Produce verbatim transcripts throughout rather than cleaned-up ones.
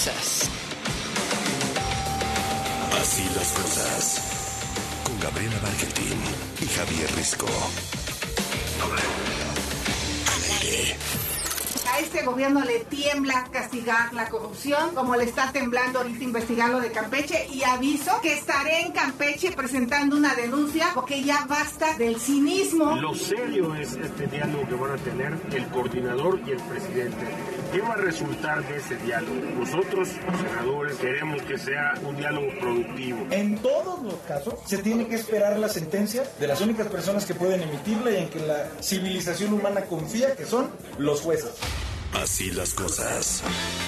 cosas. Así las cosas. Con Gabriela Barquetín y Javier Risco. Al aire. A este gobierno le tiembla castigar la corrupción, como le está temblando ahorita investigar lo de Campeche, y aviso que estaré en Campeche presentando una denuncia porque ya basta del cinismo. Lo serio es este diálogo que van a tener el coordinador y el presidente. ¿Qué va a resultar de ese diálogo? Nosotros, los senadores, queremos que sea un diálogo productivo. En todos los casos se tiene que esperar la sentencia de las únicas personas que pueden emitirla y en que la civilización humana confía, que son los jueces. Así las cosas.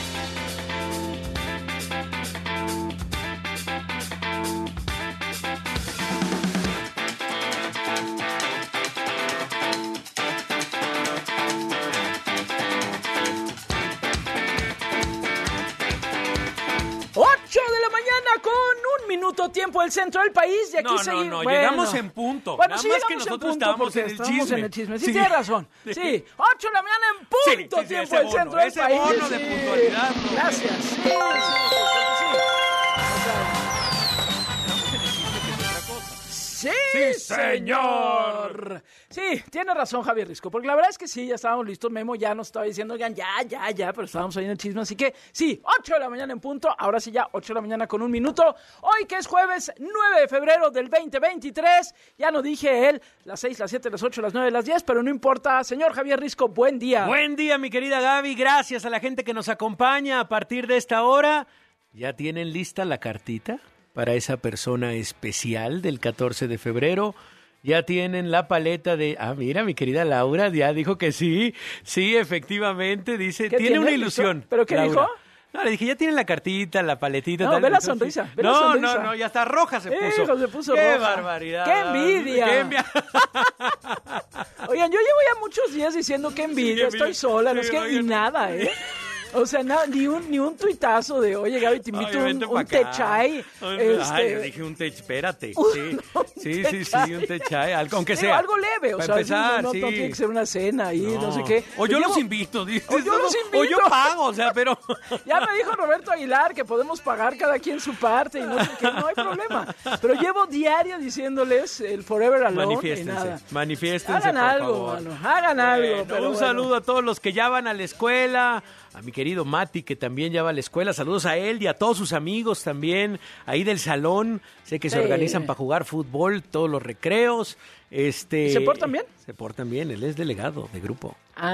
Tiempo del centro del país y aquí no, seguimos. No, no, bueno. llegamos en punto. Bueno, Nada sí, más que llegamos nosotros en punto estábamos en el estábamos chisme. en el chisme. Sí, Sí. tienes razón. Sí. sí, ocho de la mañana en punto, Sí, sí, sí, tiempo ese del bono, centro del ese país. bono de puntualidad. Sí. Gracias. Sí, sí, sí, sí, sí. Sí, Sí, señor. Sí, tiene razón Javier Risco, porque la verdad es que sí, ya estábamos listos. Memo ya nos estaba diciendo, oigan, ya, ya, ya, pero estábamos ahí en el chisme, así que sí, ocho de la mañana en punto, ahora sí ya, ocho de la mañana con un minuto. Hoy que es jueves nueve de febrero del veinte veintitrés, ya no dije él, las seis, las siete, las ocho, las nueve, las diez, pero no importa. Señor Javier Risco, buen día. Buen día, mi querida Gaby, gracias a la gente que nos acompaña a partir de esta hora. ¿Ya tienen lista la cartita para esa persona especial del catorce de febrero? Ya tienen la paleta de... Ah, mira, mi querida Laura ya dijo que sí. Sí, efectivamente, dice... Tiene, tiene una ilusión. ¿Pero qué Laura dijo? No, le dije, ya tienen la cartita, la paletita. No, tal, ve la entonces, sonrisa, ve no, la sonrisa. No, no, ya está roja se puso. Hijo, se puso ¡Qué roja! barbaridad! ¡Qué envidia! ¡Qué envidia! Oigan, yo llevo ya muchos días diciendo que envidia, Sí, estoy sola, no sí, es que oigan. y nada, ¿eh? O sea, nada, ni un ni un tuitazo de, oye, Gaby, te invito Ay, un, vente un pa' acá. techay. Ay, Este, yo dije un tech, espérate. un- Sí, un sí, sí, sí, techay. un techay, algo, aunque digo, sea. algo leve, o Para sea, empezar, no, no, sí. no tiene que ser una cena ahí, no, No. sé qué. O yo Llevo- los invito, dices. O yo los O yo invito. pago, o sea, pero... Ya me dijo Roberto Aguilar que podemos pagar cada quien su parte y no sé qué, no hay problema. Pero llevo diario diciéndoles el Forever Alone y Manifiéstense, nada. manifiéstense, Hagan por algo, favor. mano, hagan algo. Bueno, pero un bueno. saludo a todos los que ya van a la escuela, a mi querido Mati, que también ya va a la escuela. Saludos a él y a todos sus amigos también, ahí del salón. Sé que se Sí. organizan para jugar fútbol, todos los recreos. Este, ¿Y se portan bien? Se portan bien, él es delegado de grupo.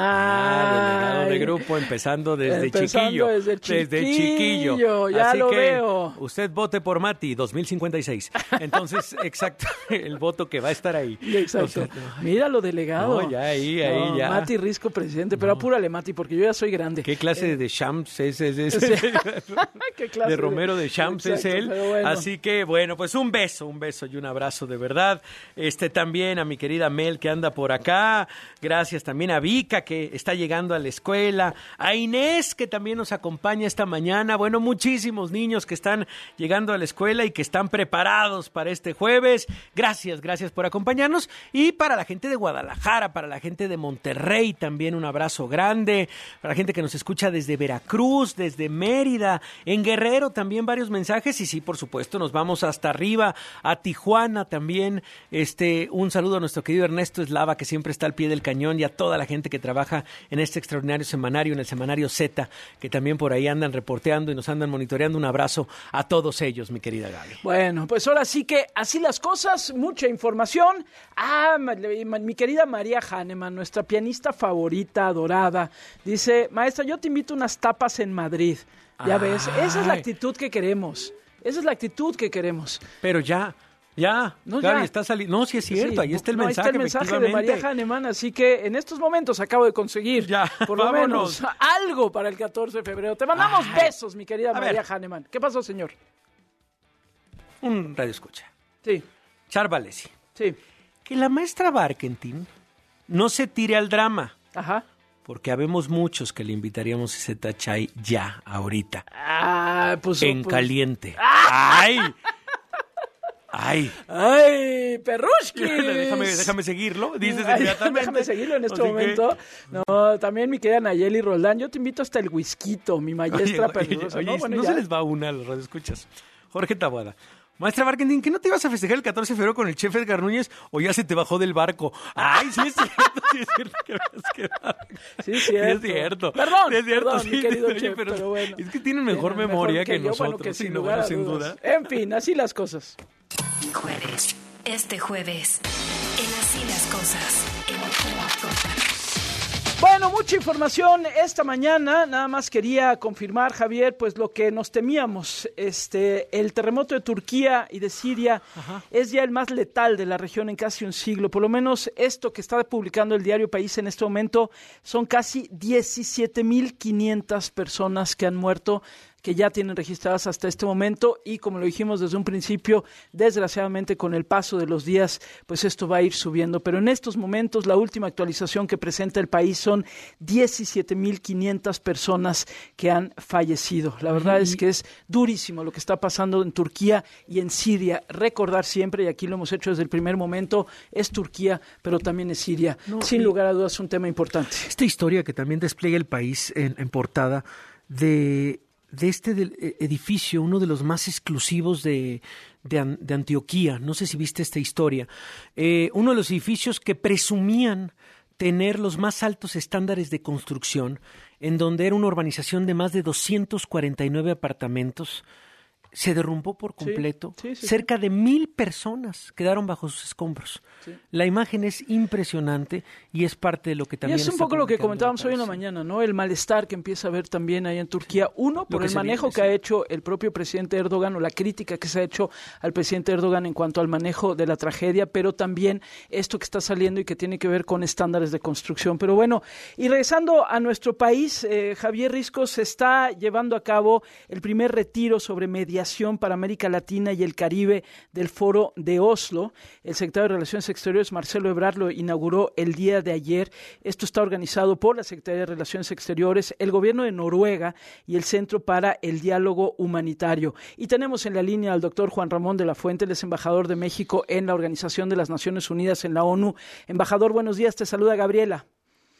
Ah, delegado de grupo, empezando desde Empezando chiquillo. desde chiquillo. chiquillo, ya Así lo que veo. usted vote por Mati, dos mil cincuenta y seis. Entonces, exacto, el voto que va a estar ahí. Exacto. O sea, no, Míralo, delegado. No, ya ahí, ahí, No, ya. Mati Risco, presidente. Pero apúrale, Mati, porque yo ya soy grande. ¿Qué clase de Shams es ese? ¿Qué clase De Romero de Shams es Exacto, él. pero bueno. Así que, bueno, pues un beso, un beso y un abrazo de verdad. Este también a mi querida Mel que anda por acá. Gracias también a Vika que está llegando a la escuela. A Inés que también nos acompaña esta mañana. Bueno, muchísimos niños que están llegando a la escuela y que están preparados para este jueves. Gracias, gracias por acompañarnos. Y para la gente de Guadalajara, para la gente de Monterrey también un abrazo grande. Para la gente que nos escucha desde Veracruz, desde Mérida, en Guerrero también varios mensajes. Y sí, por supuesto, nos vamos hasta arriba, a Tijuana también. Este, un saludo a nuestro querido Ernesto Eslava, que siempre está al pie del cañón, y a toda la gente que trabaja en este extraordinario semanario, en el semanario Z, que también por ahí andan reporteando y nos andan monitoreando. Un abrazo a todos ellos, mi querida Gaby. Bueno, pues ahora sí que así las cosas, mucha información. Ah, ma- ma- mi querida María Hahnemann, nuestra pianista favorita, adorada, dice, maestra, yo te invito a unas tapas en Madrid. Ya ves, esa es la Ay. actitud que queremos. Esa es la actitud que queremos. Pero ya, ya, No, Gaby, ya. está saliendo. No, sí es cierto, Sí, ahí está el no, mensaje, ahí está el mensaje de efectivamente. María Hahnemann, así que en estos momentos acabo de conseguir Ya, por lo vámonos. menos algo para el catorce de febrero. Te mandamos Ay. besos, mi querida A María ver. Hahnemann. ¿Qué pasó, señor? Un radio escucha. Sí, Char Valesi. sí, Que la maestra Barkentin no se tire al drama, ajá. porque habemos muchos que le invitaríamos ese tachay ya, ahorita, Ah, pues... en pues- caliente. ¡Ay! Ay. ¡Ay, Perrushki! déjame, déjame seguirlo, dices Ay, inmediatamente. déjame seguirlo en este Así momento. Que... No, también mi querida Nayeli Roldán, yo te invito hasta el whisky, mi maestra perrusa. Oye, no, bueno, no ya. se les va una a los radioescuchas. Jorge Taboada. Maestra Barkentin, ¿que no te ibas a festejar el catorce de febrero con el chef Edgar Núñez o ya se te bajó del barco? Ay, sí es cierto, sí es cierto que habías quedado. Sí es cierto. Sí es cierto. Perdón, sí es cierto, perdón, sí, mi querido oye, chef, pero, pero bueno. Es que tienen mejor Tienen memoria mejor que, que yo, nosotros, bueno, que sí, sin no, lugar bueno, a sin dudas. duda. En fin, así las cosas. Jueves. Este jueves. En Así las cosas. En Así las cosas. Bueno, mucha información esta mañana. Nada más quería confirmar, Javier, pues lo que nos temíamos. Este, el terremoto de Turquía y de Siria Ajá. es ya el más letal de la región en casi un siglo. Por lo menos esto que está publicando el diario País en este momento son casi diecisiete mil quinientas personas que han muerto, que ya tienen registradas hasta este momento y como lo dijimos desde un principio, desgraciadamente con el paso de los días, pues esto va a ir subiendo. Pero en estos momentos la última actualización que presenta el País son diecisiete mil quinientas personas que han fallecido. La verdad es que es durísimo lo que está pasando en Turquía y en Siria. Recordar siempre, y aquí lo hemos hecho desde el primer momento, es Turquía, pero también es Siria. No, Sin lugar a dudas es un tema importante. Esta historia que también despliega el País en, en portada de... de este del edificio, uno de los más exclusivos de, de, de Antioquía. No sé si viste esta historia. Eh, uno de los edificios que presumían tener los más altos estándares de construcción, en donde era una urbanización de más de doscientos cuarenta y nueve apartamentos, se derrumbó por completo. Sí, sí, sí, Cerca sí. de mil personas quedaron bajo sus escombros. Sí. La imagen es impresionante y es parte de lo que también. Y es un poco lo que comentábamos hoy en la mañana, ¿no? El malestar que empieza a haber también ahí en Turquía. Uno, por el manejo viene, que sí. ha hecho el propio presidente Erdogan o la crítica que se ha hecho al presidente Erdogan en cuanto al manejo de la tragedia, pero también esto que está saliendo y que tiene que ver con estándares de construcción. Pero bueno, y regresando a nuestro país, eh, Javier Risco, se está llevando a cabo el primer retiro sobre mediación para América Latina y el Caribe del Foro de Oslo. El secretario de Relaciones Exteriores, Marcelo Ebrard, lo inauguró el día de ayer. Esto está organizado por la Secretaría de Relaciones Exteriores, el gobierno de Noruega y el Centro para el Diálogo Humanitario. Y tenemos en la línea al doctor Juan Ramón de la Fuente, el es embajador de México en la Organización de las Naciones Unidas en la ONU. Embajador, buenos días, te saluda Gabriela.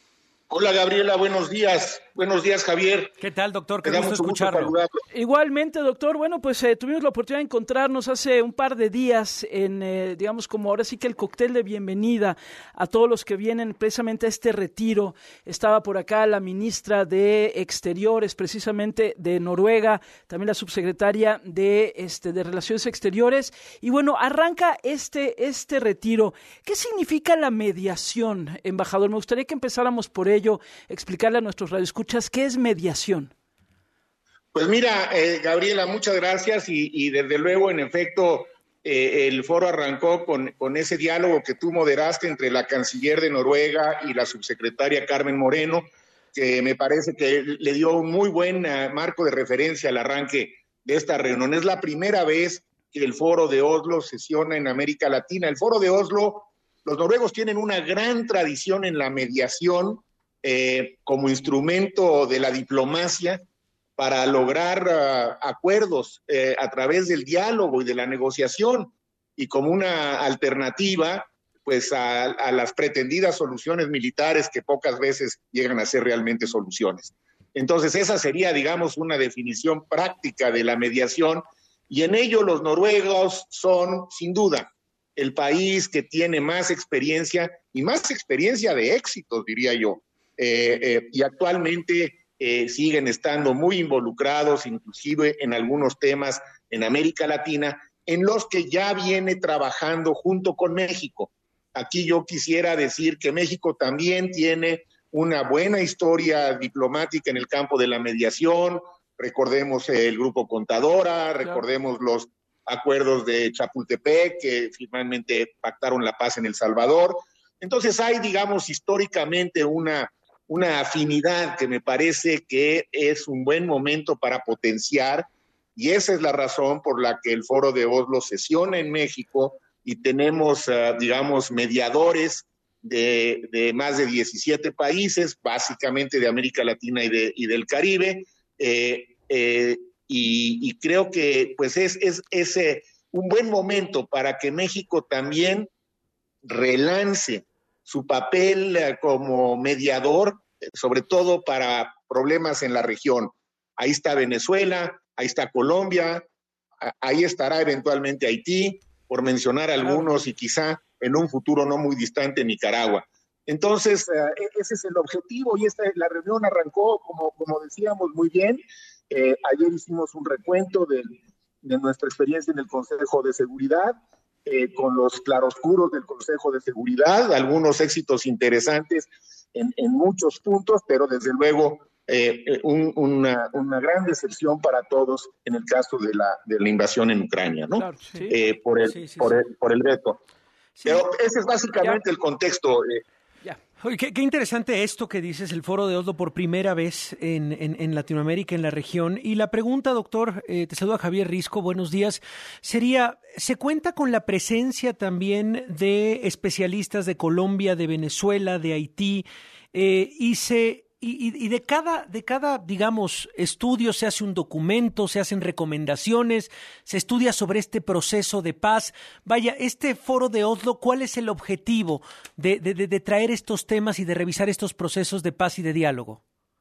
Hola Gabriela, buenos días. Buenos días, Javier. ¿Qué tal, doctor? Qué gusto escucharlo. Igualmente, doctor. Bueno, pues eh, tuvimos la oportunidad de encontrarnos hace un par de días en, eh, digamos, como ahora sí que el cóctel de bienvenida a todos los que vienen precisamente a este retiro. Estaba por acá la ministra de Exteriores, precisamente de Noruega, también la subsecretaria de, este, de Relaciones Exteriores. Y bueno, arranca este, este retiro. ¿Qué significa la mediación, embajador? Me gustaría que empezáramos por ello, explicarle a nuestros radioescuchas qué es mediación. Pues mira, eh, Gabriela, muchas gracias y, y desde luego, en efecto, eh, el foro arrancó con, con ese diálogo que tú moderaste entre la canciller de Noruega y la subsecretaria Carmen Moreno, que me parece que le dio un muy buen uh, marco de referencia al arranque de esta reunión. Es la primera vez que el foro de Oslo sesiona en América Latina. El foro de Oslo, los noruegos tienen una gran tradición en la mediación, Eh, como instrumento de la diplomacia para lograr uh, acuerdos eh, a través del diálogo y de la negociación y como una alternativa pues a, a las pretendidas soluciones militares que pocas veces llegan a ser realmente soluciones. Entonces esa sería, digamos, una definición práctica de la mediación y en ello los noruegos son, sin duda, el país que tiene más experiencia y más experiencia de éxitos, diría yo. Eh, eh, y actualmente eh, siguen estando muy involucrados, inclusive en algunos temas en América Latina, en los que ya viene trabajando junto con México. Aquí yo quisiera decir que México también tiene una buena historia diplomática en el campo de la mediación. Recordemos el Grupo Contadora, recordemos los acuerdos de Chapultepec, que finalmente pactaron la paz en El Salvador. Entonces hay, digamos, históricamente una una afinidad que me parece que es un buen momento para potenciar, y esa es la razón por la que el Foro de Oslo sesiona en México y tenemos, uh, digamos, mediadores de, de más de diecisiete países, básicamente de América Latina y, de, y del Caribe, eh, eh, y, y creo que pues es, es, ese, un buen momento para que México también relance su papel eh, como mediador, eh, sobre todo para problemas en la región. Ahí está Venezuela, ahí está Colombia, a, ahí estará eventualmente Haití, por mencionar algunos, y quizá en un futuro no muy distante Nicaragua. Entonces, eh, ese es el objetivo, y esta, la reunión arrancó, como, como decíamos, muy bien. Eh, ayer hicimos un recuento de, de nuestra experiencia en el Consejo de Seguridad, eh, con los claroscuros del Consejo de Seguridad, algunos éxitos interesantes en, en muchos puntos, pero desde luego eh, un, una, una gran decepción para todos en el caso de la, de la invasión en Ucrania, ¿no? Claro, sí. eh, por, el, sí, sí, por, sí. El, por el veto. Sí. Pero ese es básicamente ya. el contexto. Eh, Ya. Oye, qué, qué interesante esto que dices, el Foro de Oslo por primera vez en, en, en Latinoamérica, en la región. Y la pregunta, doctor, eh, te saluda Javier Risco, buenos días, sería, ¿se cuenta con la presencia también de especialistas de Colombia, de Venezuela, de Haití? Eh, y se... Y, y de cada, de cada, digamos, estudio se hace un documento, se hacen recomendaciones, se estudia sobre este proceso de paz. Vaya, este Foro de Oslo, ¿cuál es el objetivo de, de, de traer estos temas y de revisar estos procesos de paz y de diálogo?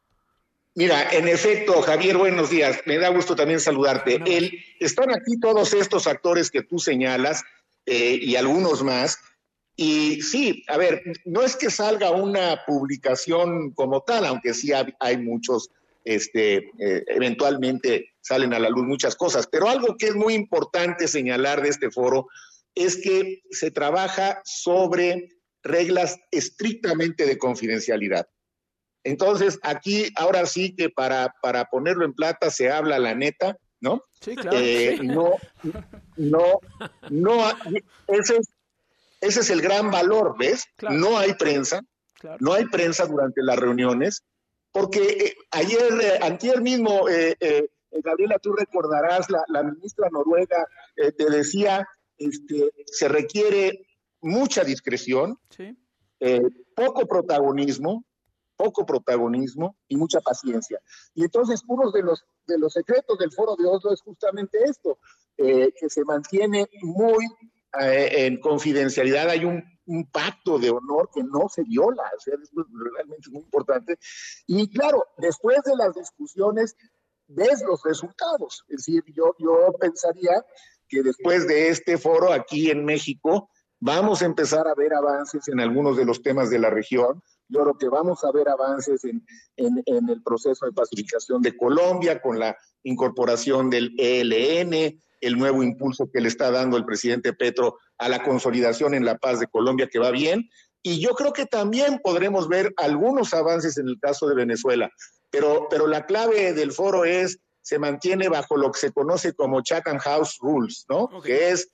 Mira, en efecto, Javier, buenos días. Me da gusto también saludarte. No. El, están aquí todos estos actores que tú señalas eh, y algunos más. Y sí, a ver, no es que salga una publicación como tal, aunque sí hay, hay muchos, este, eh, eventualmente salen a la luz muchas cosas, pero algo que es muy importante señalar de este foro es que se trabaja sobre reglas estrictamente de confidencialidad. Entonces, aquí ahora sí que para, para ponerlo en plata se habla la neta, ¿no? Sí, claro. Eh, sí. No, no, no, ese es Ese es el gran valor, ¿ves? Claro. No hay prensa, claro. no hay prensa durante las reuniones, porque eh, ayer, eh, antier mismo, eh, eh, Gabriela, tú recordarás, la, la ministra noruega eh, te decía, este, se requiere mucha discreción, sí. eh, poco protagonismo, poco protagonismo y mucha paciencia. Y entonces uno de los, de los secretos del Foro de Oslo es justamente esto, eh, que se mantiene muy... en confidencialidad, hay un, un pacto de honor que no se viola, o sea, es realmente muy importante. Y claro, después de las discusiones, ves los resultados. Es decir, yo, yo pensaría que después de este foro aquí en México, vamos a empezar a ver avances en algunos de los temas de la región. Yo creo que vamos a ver avances en, en, en el proceso de pacificación de Colombia, con la incorporación del E L N, el nuevo impulso que le está dando el presidente Petro a la consolidación en la paz de Colombia, que va bien, y yo creo que también podremos ver algunos avances en el caso de Venezuela, pero, pero la clave del foro es, se mantiene bajo lo que se conoce como Chatham House Rules, ¿no? Okay. Que es,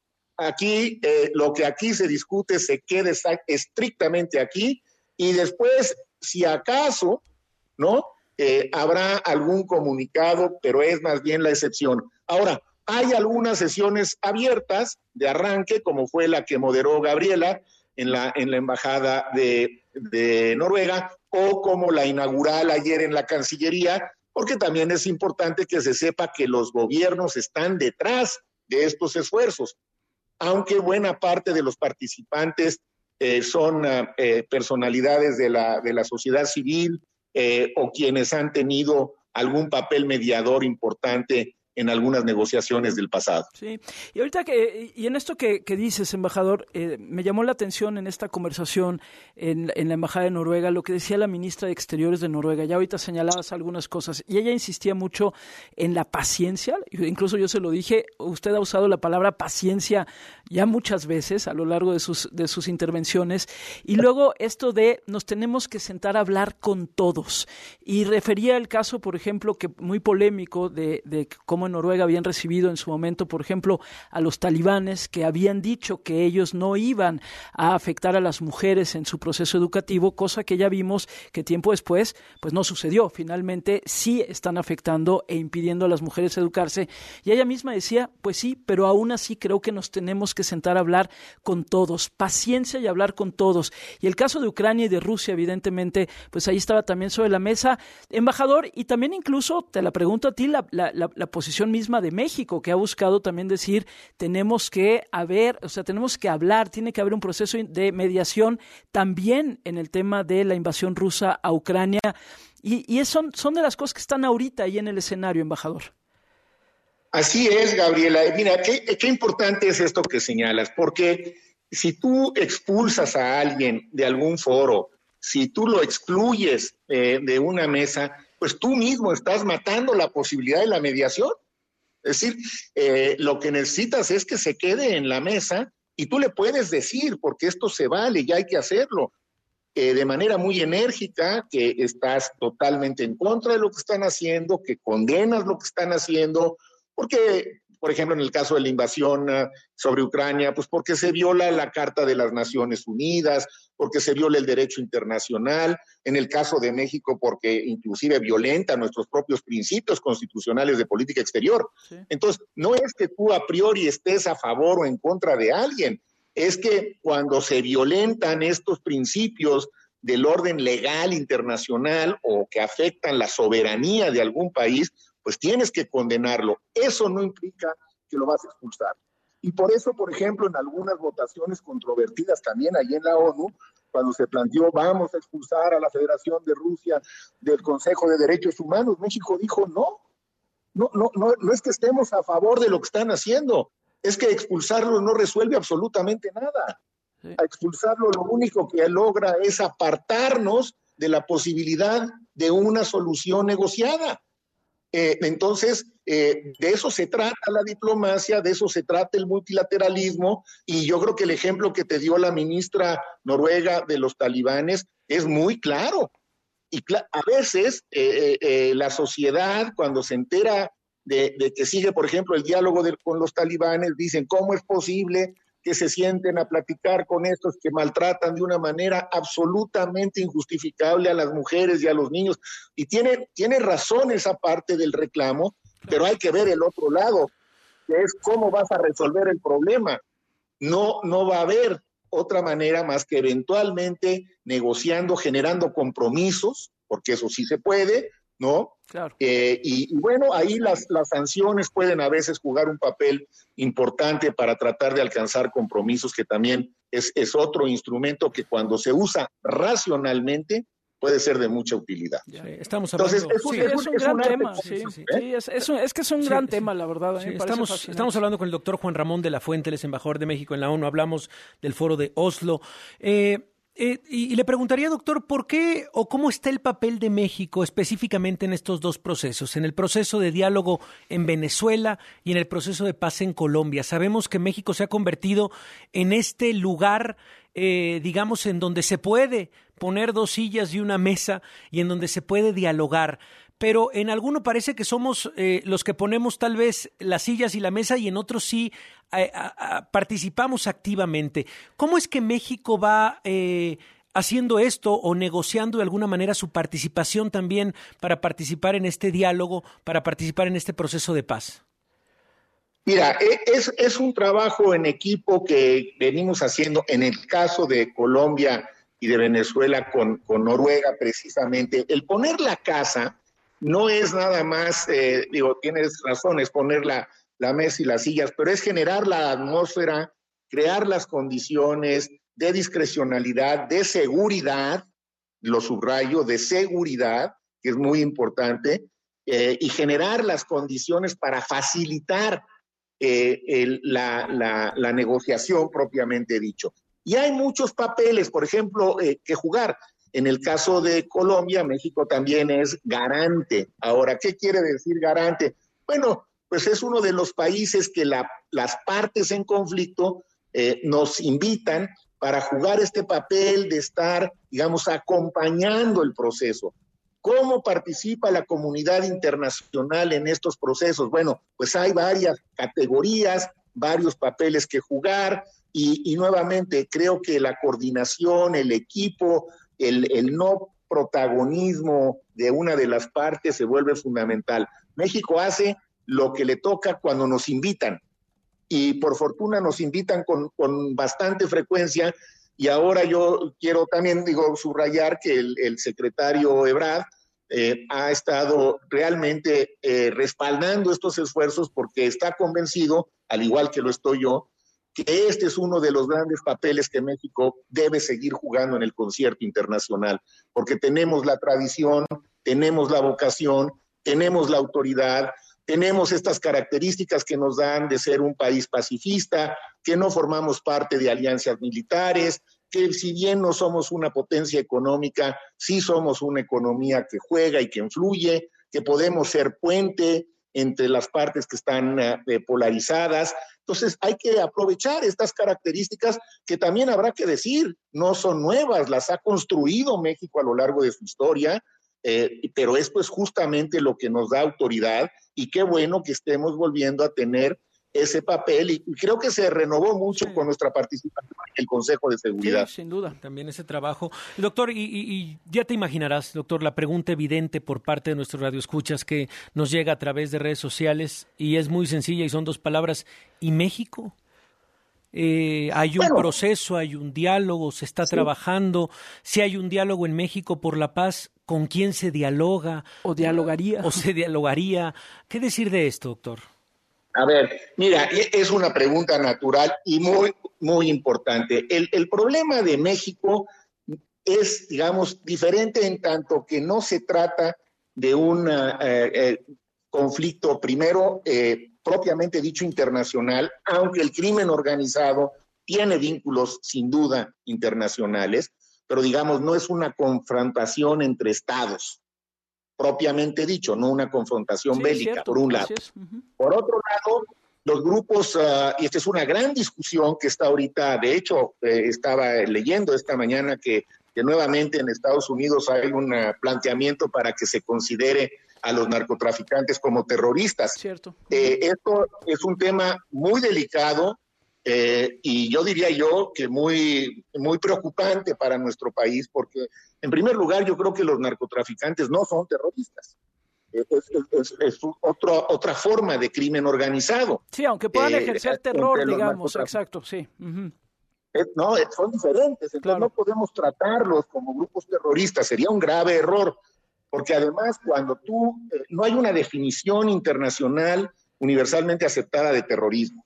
aquí, eh, lo que aquí se discute se queda estrictamente aquí, y después, si acaso, ¿no? Eh, habrá algún comunicado, pero es más bien la excepción. Ahora, hay algunas sesiones abiertas de arranque, como fue la que moderó Gabriela en la, en la Embajada de, de Noruega, o como la inaugural ayer en la Cancillería, porque también es importante que se sepa que los gobiernos están detrás de estos esfuerzos, aunque buena parte de los participantes eh, son eh, personalidades de la, de la sociedad civil eh, o quienes han tenido algún papel mediador importante en algunas negociaciones del pasado. Sí, y ahorita que, y en esto que, que dices, embajador, eh, me llamó la atención en esta conversación en, en la Embajada de Noruega, lo que decía la ministra de Exteriores de Noruega. Ya ahorita señalabas algunas cosas, y ella insistía mucho en la paciencia, incluso yo se lo dije, usted ha usado la palabra paciencia ya muchas veces a lo largo de sus, de sus intervenciones, y luego esto de nos tenemos que sentar a hablar con todos, y refería el caso, por ejemplo, que muy polémico de, de cómo en Noruega habían recibido en su momento, por ejemplo, a los talibanes, que habían dicho que ellos no iban a afectar a las mujeres en su proceso educativo, cosa que ya vimos que tiempo después pues no sucedió. Finalmente sí están afectando e impidiendo a las mujeres educarse, y ella misma decía, pues sí, pero aún así creo que nos tenemos que sentar a hablar con todos, paciencia y hablar con todos. Y el caso de Ucrania y de Rusia, evidentemente, pues ahí estaba también sobre la mesa, embajador, y también incluso te la pregunto a ti, la, la, la, la posición posición misma de México, que ha buscado también decir, tenemos que haber, o sea, tenemos que hablar, tiene que haber un proceso de mediación también en el tema de la invasión rusa a Ucrania. Y, y son, son de las cosas que están ahorita ahí en el escenario, embajador. Así es, Gabriela. Mira, qué, qué importante es esto que señalas, porque si tú expulsas a alguien de algún foro, si tú lo excluyes eh, de una mesa, pues tú mismo estás matando la posibilidad de la mediación. Es decir, eh, lo que necesitas es que se quede en la mesa y tú le puedes decir, porque esto se vale y hay que hacerlo, eh, de manera muy enérgica, que estás totalmente en contra de lo que están haciendo, que condenas lo que están haciendo, porque, por ejemplo, en el caso de la invasión uh, sobre Ucrania, pues porque se viola la Carta de las Naciones Unidas, porque se viola el derecho internacional, en el caso de México porque inclusive violenta nuestros propios principios constitucionales de política exterior. Sí. Entonces, no es que tú a priori estés a favor o en contra de alguien, es que cuando se violentan estos principios del orden legal internacional o que afectan la soberanía de algún país, pues tienes que condenarlo. Eso no implica que lo vas a expulsar. Y por eso, por ejemplo, en algunas votaciones controvertidas también ahí en la ONU, cuando se planteó vamos a expulsar a la Federación de Rusia del Consejo de Derechos Humanos, México dijo no, no, no, no, no es que estemos a favor de lo que están haciendo, es que expulsarlo no resuelve absolutamente nada. Sí. A expulsarlo lo único que logra es apartarnos de la posibilidad de una solución negociada. Eh, entonces, eh, de eso se trata la diplomacia, de eso se trata el multilateralismo, y yo creo que el ejemplo que te dio la ministra noruega de los talibanes es muy claro. Y cl- a veces eh, eh, la sociedad, cuando se entera de, de que sigue, por ejemplo, el diálogo de, con los talibanes, dicen, ¿cómo es posible que se sienten a platicar con estos que maltratan de una manera absolutamente injustificable a las mujeres y a los niños? Y tiene, tiene razón esa parte del reclamo, pero hay que ver el otro lado, que es cómo vas a resolver el problema. No, no va a haber otra manera más que eventualmente negociando, generando compromisos, porque eso sí se puede, ¿no? Claro. Eh, y, y bueno, ahí las, las sanciones pueden a veces jugar un papel importante para tratar de alcanzar compromisos, que también es, es otro instrumento que cuando se usa racionalmente puede ser de mucha utilidad. Sí, estamos hablando. Entonces, es un, sí, es es un, un es gran un tema. arte, Sí, ¿eh? sí, sí, es, es, un, es que es un sí, gran sí, tema, la verdad. Sí, me estamos, estamos hablando con el doctor Juan Ramón de la Fuente, el embajador de México en la ONU. Hablamos del foro de Oslo. Eh, Eh, y, y le preguntaría, doctor, ¿por qué o cómo está el papel de México específicamente en estos dos procesos? En el proceso de diálogo en Venezuela y en el proceso de paz en Colombia. Sabemos que México se ha convertido en este lugar, eh, digamos, en donde se puede poner dos sillas y una mesa y en donde se puede dialogar. Pero en alguno parece que somos eh, los que ponemos tal vez las sillas y la mesa y en otros sí eh, a, a, participamos activamente. ¿Cómo es que México va eh, haciendo esto o negociando de alguna manera su participación también para participar en este diálogo, para participar en este proceso de paz? Mira, es, es un trabajo en equipo que venimos haciendo en el caso de Colombia y de Venezuela con, con Noruega precisamente. El poner la casa no es nada más, eh, digo, tienes razón, es poner la, la mesa y las sillas, pero es generar la atmósfera, crear las condiciones de discrecionalidad, de seguridad, lo subrayo, de seguridad, que es muy importante, eh, y generar las condiciones para facilitar eh, el, la, la, la negociación propiamente dicho. Y hay muchos papeles, por ejemplo, eh, que jugar. En el caso de Colombia, México también es garante. Ahora, ¿qué quiere decir garante? Bueno, pues es uno de los países que la, las partes en conflicto eh, nos invitan para jugar este papel de estar, digamos, acompañando el proceso. ¿Cómo participa la comunidad internacional en estos procesos? Bueno, pues hay varias categorías, varios papeles que jugar y, y nuevamente creo que la coordinación, el equipo, El, el no protagonismo de una de las partes se vuelve fundamental. México hace lo que le toca cuando nos invitan y por fortuna nos invitan con, con bastante frecuencia y ahora yo quiero también digo subrayar que el, el secretario Ebrard eh, ha estado realmente eh, respaldando estos esfuerzos porque está convencido, al igual que lo estoy yo, que este es uno de los grandes papeles que México debe seguir jugando en el concierto internacional, porque tenemos la tradición, tenemos la vocación, tenemos la autoridad, tenemos estas características que nos dan de ser un país pacifista, que no formamos parte de alianzas militares, que si bien no somos una potencia económica, sí somos una economía que juega y que influye, que podemos ser puente entre las partes que están eh, polarizadas. Entonces hay que aprovechar estas características que también habrá que decir, no son nuevas, las ha construido México a lo largo de su historia, eh, pero esto es justamente lo que nos da autoridad y qué bueno que estemos volviendo a tener ese papel y creo que se renovó mucho sí. con nuestra participación en el Consejo de Seguridad. Sí, sin duda, también ese trabajo. Doctor, y, y, y ya te imaginarás, doctor, la pregunta evidente por parte de nuestros radioescuchas que nos llega a través de redes sociales y es muy sencilla y son dos palabras. ¿Y México? Eh, hay un bueno, proceso, hay un diálogo, se está sí. trabajando. Si hay un diálogo en México por la paz, ¿con quién se dialoga? ¿O dialogaría? ¿O se dialogaría? ¿Qué decir de esto, doctor? A ver, mira, es una pregunta natural y muy, muy importante. El, el problema de México es, digamos, diferente en tanto que no se trata de un eh, eh, conflicto, primero, eh, propiamente dicho internacional, aunque el crimen organizado tiene vínculos sin duda internacionales, pero digamos, no es una confrontación entre estados. Propiamente dicho, no una confrontación sí, bélica, cierto, por un lado. Uh-huh. Por otro lado, los grupos, uh, y esta es una gran discusión que está ahorita, de hecho, eh, estaba leyendo esta mañana que, que nuevamente en Estados Unidos hay un uh, planteamiento para que se considere a los narcotraficantes como terroristas. Cierto. Eh, esto es un tema muy delicado eh, y yo diría yo que muy, muy preocupante para nuestro país porque, en primer lugar, yo creo que los narcotraficantes no son terroristas. Es, es, es, es otro, otra forma de crimen organizado. Sí, aunque puedan eh, ejercer terror, digamos, exacto, sí. Uh-huh. Eh, no, son diferentes, entonces claro. no podemos tratarlos como grupos terroristas, sería un grave error, porque además cuando tú, eh, no hay una definición internacional universalmente aceptada de terrorismo.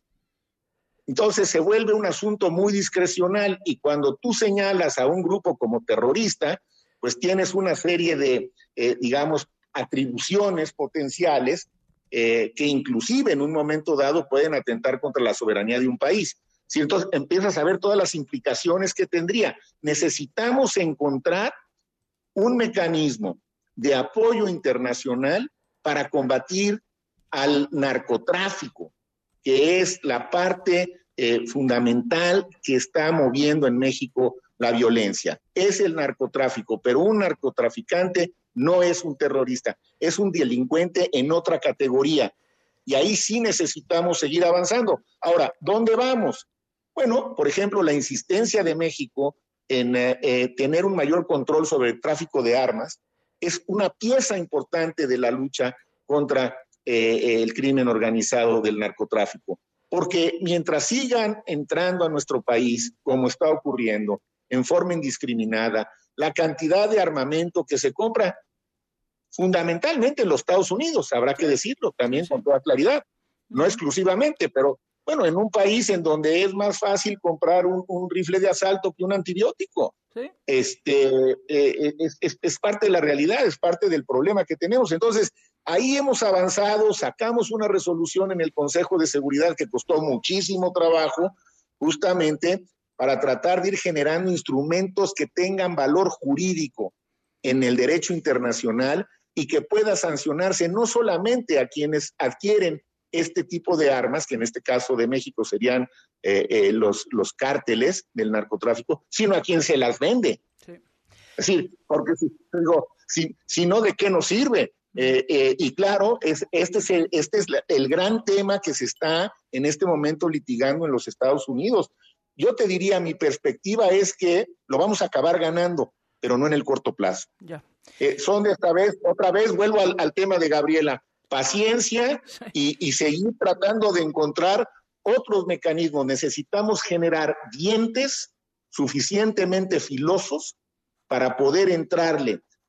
Entonces se vuelve un asunto muy discrecional y cuando tú señalas a un grupo como terrorista, pues tienes una serie de, eh, digamos, atribuciones potenciales eh, que inclusive en un momento dado pueden atentar contra la soberanía de un país. Si entonces empiezas a ver todas las implicaciones que tendría, necesitamos encontrar un mecanismo de apoyo internacional para combatir al narcotráfico, que es la parte eh, fundamental que está moviendo en México la violencia. Es el narcotráfico, pero un narcotraficante no es un terrorista, es un delincuente en otra categoría. Y ahí sí necesitamos seguir avanzando. Ahora, ¿dónde vamos? Bueno, por ejemplo, la insistencia de México en eh, eh, tener un mayor control sobre el tráfico de armas es una pieza importante de la lucha contra eh, el crimen organizado del narcotráfico. Porque mientras sigan entrando a nuestro país, como está ocurriendo, en forma indiscriminada, la cantidad de armamento que se compra, fundamentalmente en los Estados Unidos, habrá que decirlo también con toda claridad, no exclusivamente, pero bueno, en un país en donde es más fácil comprar un, un rifle de asalto que un antibiótico. ¿Sí? Este, eh, es, es, es parte de la realidad, es parte del problema que tenemos. Entonces, ahí hemos avanzado, sacamos una resolución en el Consejo de Seguridad que costó muchísimo trabajo, justamente para tratar de ir generando instrumentos que tengan valor jurídico en el derecho internacional y que pueda sancionarse no solamente a quienes adquieren este tipo de armas, que en este caso de México serían eh, eh, los, los cárteles del narcotráfico, sino a quien se las vende. Sí. Es decir, porque si, digo, si, si no, ¿de qué nos sirve? Eh, eh, y claro, es, este es, el, este es la, el gran tema que se está en este momento litigando en los Estados Unidos. Yo te diría, mi perspectiva es que lo vamos a acabar ganando, pero no en el corto plazo. Ya. Eh, son de esta vez, otra vez, vuelvo al, al tema de Gabriela, paciencia y, y seguir tratando de encontrar otros mecanismos. Necesitamos generar dientes suficientemente filosos para poder entrarle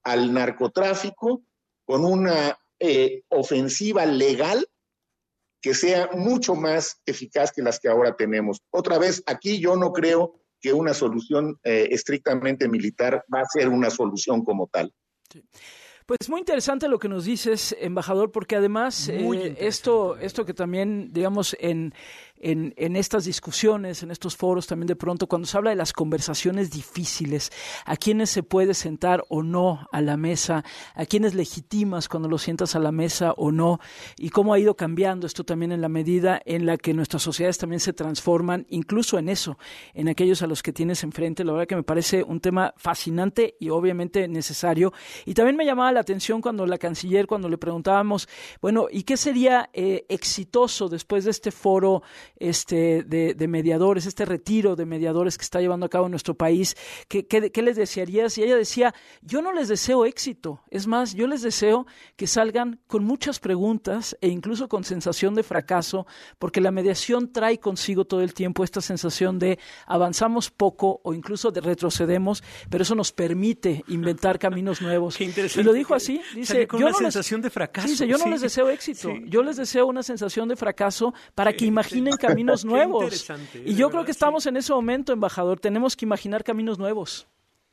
al narcotráfico con una eh, ofensiva legal que sea mucho más eficaz que las que ahora tenemos. Otra vez, aquí yo no creo que una solución eh, estrictamente militar va a ser una solución como tal. Sí. Pues muy interesante lo que nos dices, embajador, porque además eh, esto, esto que también, digamos, en, en, en estas discusiones, en estos foros también de pronto, cuando se habla de las conversaciones difíciles, a quiénes se puede sentar o no a la mesa, a quiénes legitimas cuando los sientas a la mesa o no, y cómo ha ido cambiando esto también en la medida en la que nuestras sociedades también se transforman, incluso en eso, en aquellos a los que tienes enfrente. La verdad que me parece un tema fascinante y obviamente necesario. Y también me llamaba la atención cuando la canciller, cuando le preguntábamos, bueno, ¿y qué sería eh, exitoso después de este foro este de, de mediadores, este retiro de mediadores que está llevando a cabo en nuestro país? ¿Qué, qué, qué les desearías? Y ella decía, yo no les deseo éxito, es más, yo les deseo que salgan con muchas preguntas e incluso con sensación de fracaso, porque la mediación trae consigo todo el tiempo esta sensación de avanzamos poco o incluso de retrocedemos, pero eso nos permite inventar caminos nuevos. Qué interesante. Y lo dijo así, dice, con yo una no sensación les, de fracaso. Dice, yo no sí. les deseo éxito, Sí. yo les deseo una sensación de fracaso para que imaginen caminos nuevos. Interesante, Y yo verdad, creo que estamos sí. en ese momento, embajador, tenemos que imaginar caminos nuevos.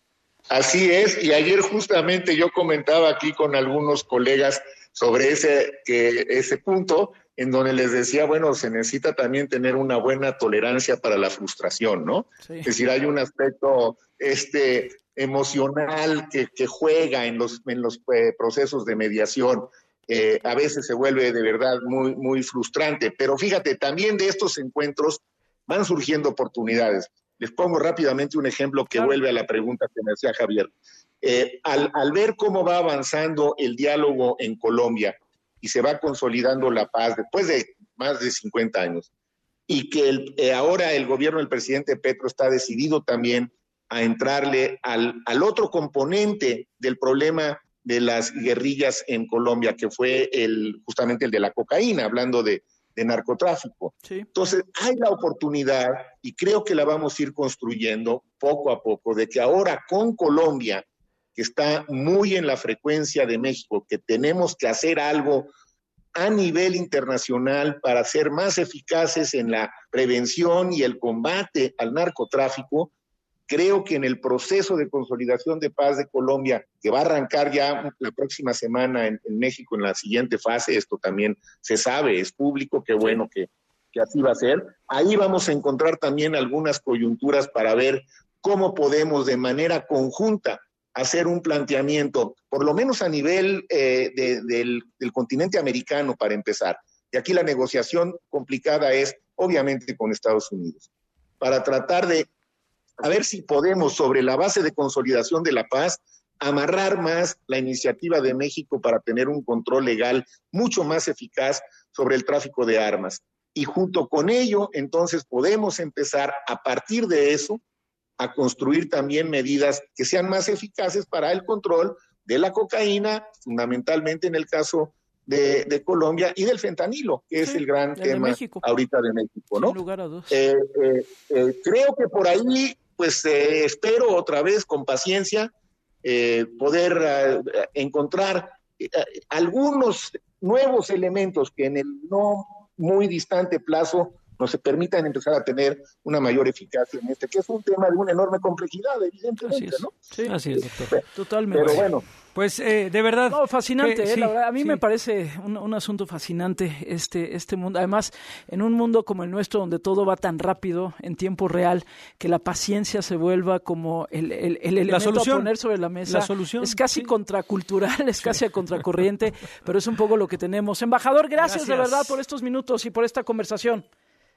Así es, y ayer justamente yo comentaba aquí con algunos colegas sobre ese, que, ese punto, en donde les decía, bueno, se necesita también tener una buena tolerancia para la frustración, ¿no? Sí. Es decir, hay un aspecto este, emocional que, que juega en los, en los eh, procesos de mediación. Eh, a veces se vuelve de verdad muy, muy frustrante, pero fíjate, también de estos encuentros van surgiendo oportunidades. Les pongo rápidamente un ejemplo que Claro. vuelve a la pregunta que me hacía Javier. Eh, al, al ver cómo va avanzando el diálogo en Colombia y se va consolidando la paz después de más de cincuenta años, y que el, eh, ahora el gobierno del presidente Petro está decidido también a entrarle al, al otro componente del problema de las guerrillas en Colombia, que fue el, justamente el de la cocaína, hablando de, de narcotráfico. Sí. Entonces, hay la oportunidad, y creo que la vamos a ir construyendo poco a poco, de que ahora con Colombia, que está muy en la frecuencia de México, que tenemos que hacer algo a nivel internacional para ser más eficaces en la prevención y el combate al narcotráfico. Creo que en el proceso de consolidación de paz de Colombia, que va a arrancar ya la próxima semana en, en México en la siguiente fase, esto también se sabe, es público, qué bueno que, que así va a ser. Ahí vamos a encontrar también algunas coyunturas para ver cómo podemos de manera conjunta hacer un planteamiento, por lo menos a nivel eh, de, del, del continente americano para empezar. Y aquí la negociación complicada es obviamente con Estados Unidos, para tratar de a ver si podemos, sobre la base de consolidación de la paz, amarrar más la iniciativa de México para tener un control legal mucho más eficaz sobre el tráfico de armas. Y junto con ello, entonces, podemos empezar a partir de eso a construir también medidas que sean más eficaces para el control de la cocaína, fundamentalmente en el caso de, de Colombia, y del fentanilo, que sí, es el gran el tema de ahorita de México, ¿no? Sin lugar a dudas. Eh, eh, eh, creo que por ahí, pues eh, espero otra vez con paciencia eh, poder eh, encontrar eh, algunos nuevos elementos que en el no muy distante plazo nos permitan empezar a tener una mayor eficacia en este, que es un tema de una enorme complejidad, evidentemente, así es, ¿no? Sí, así es, doctor. Pero, Totalmente. Pero bueno. Pues eh, de verdad. No, fascinante, que, eh, sí, la verdad. A mí sí. me parece un, un asunto fascinante este, este mundo. Además, en un mundo como el nuestro, donde todo va tan rápido, en tiempo real, que la paciencia se vuelva como el, el, el elemento solución, a poner sobre la mesa. La solución, es casi sí. contracultural, es casi a contracorriente, pero es un poco lo que tenemos. Embajador, gracias, gracias de verdad por estos minutos y por esta conversación.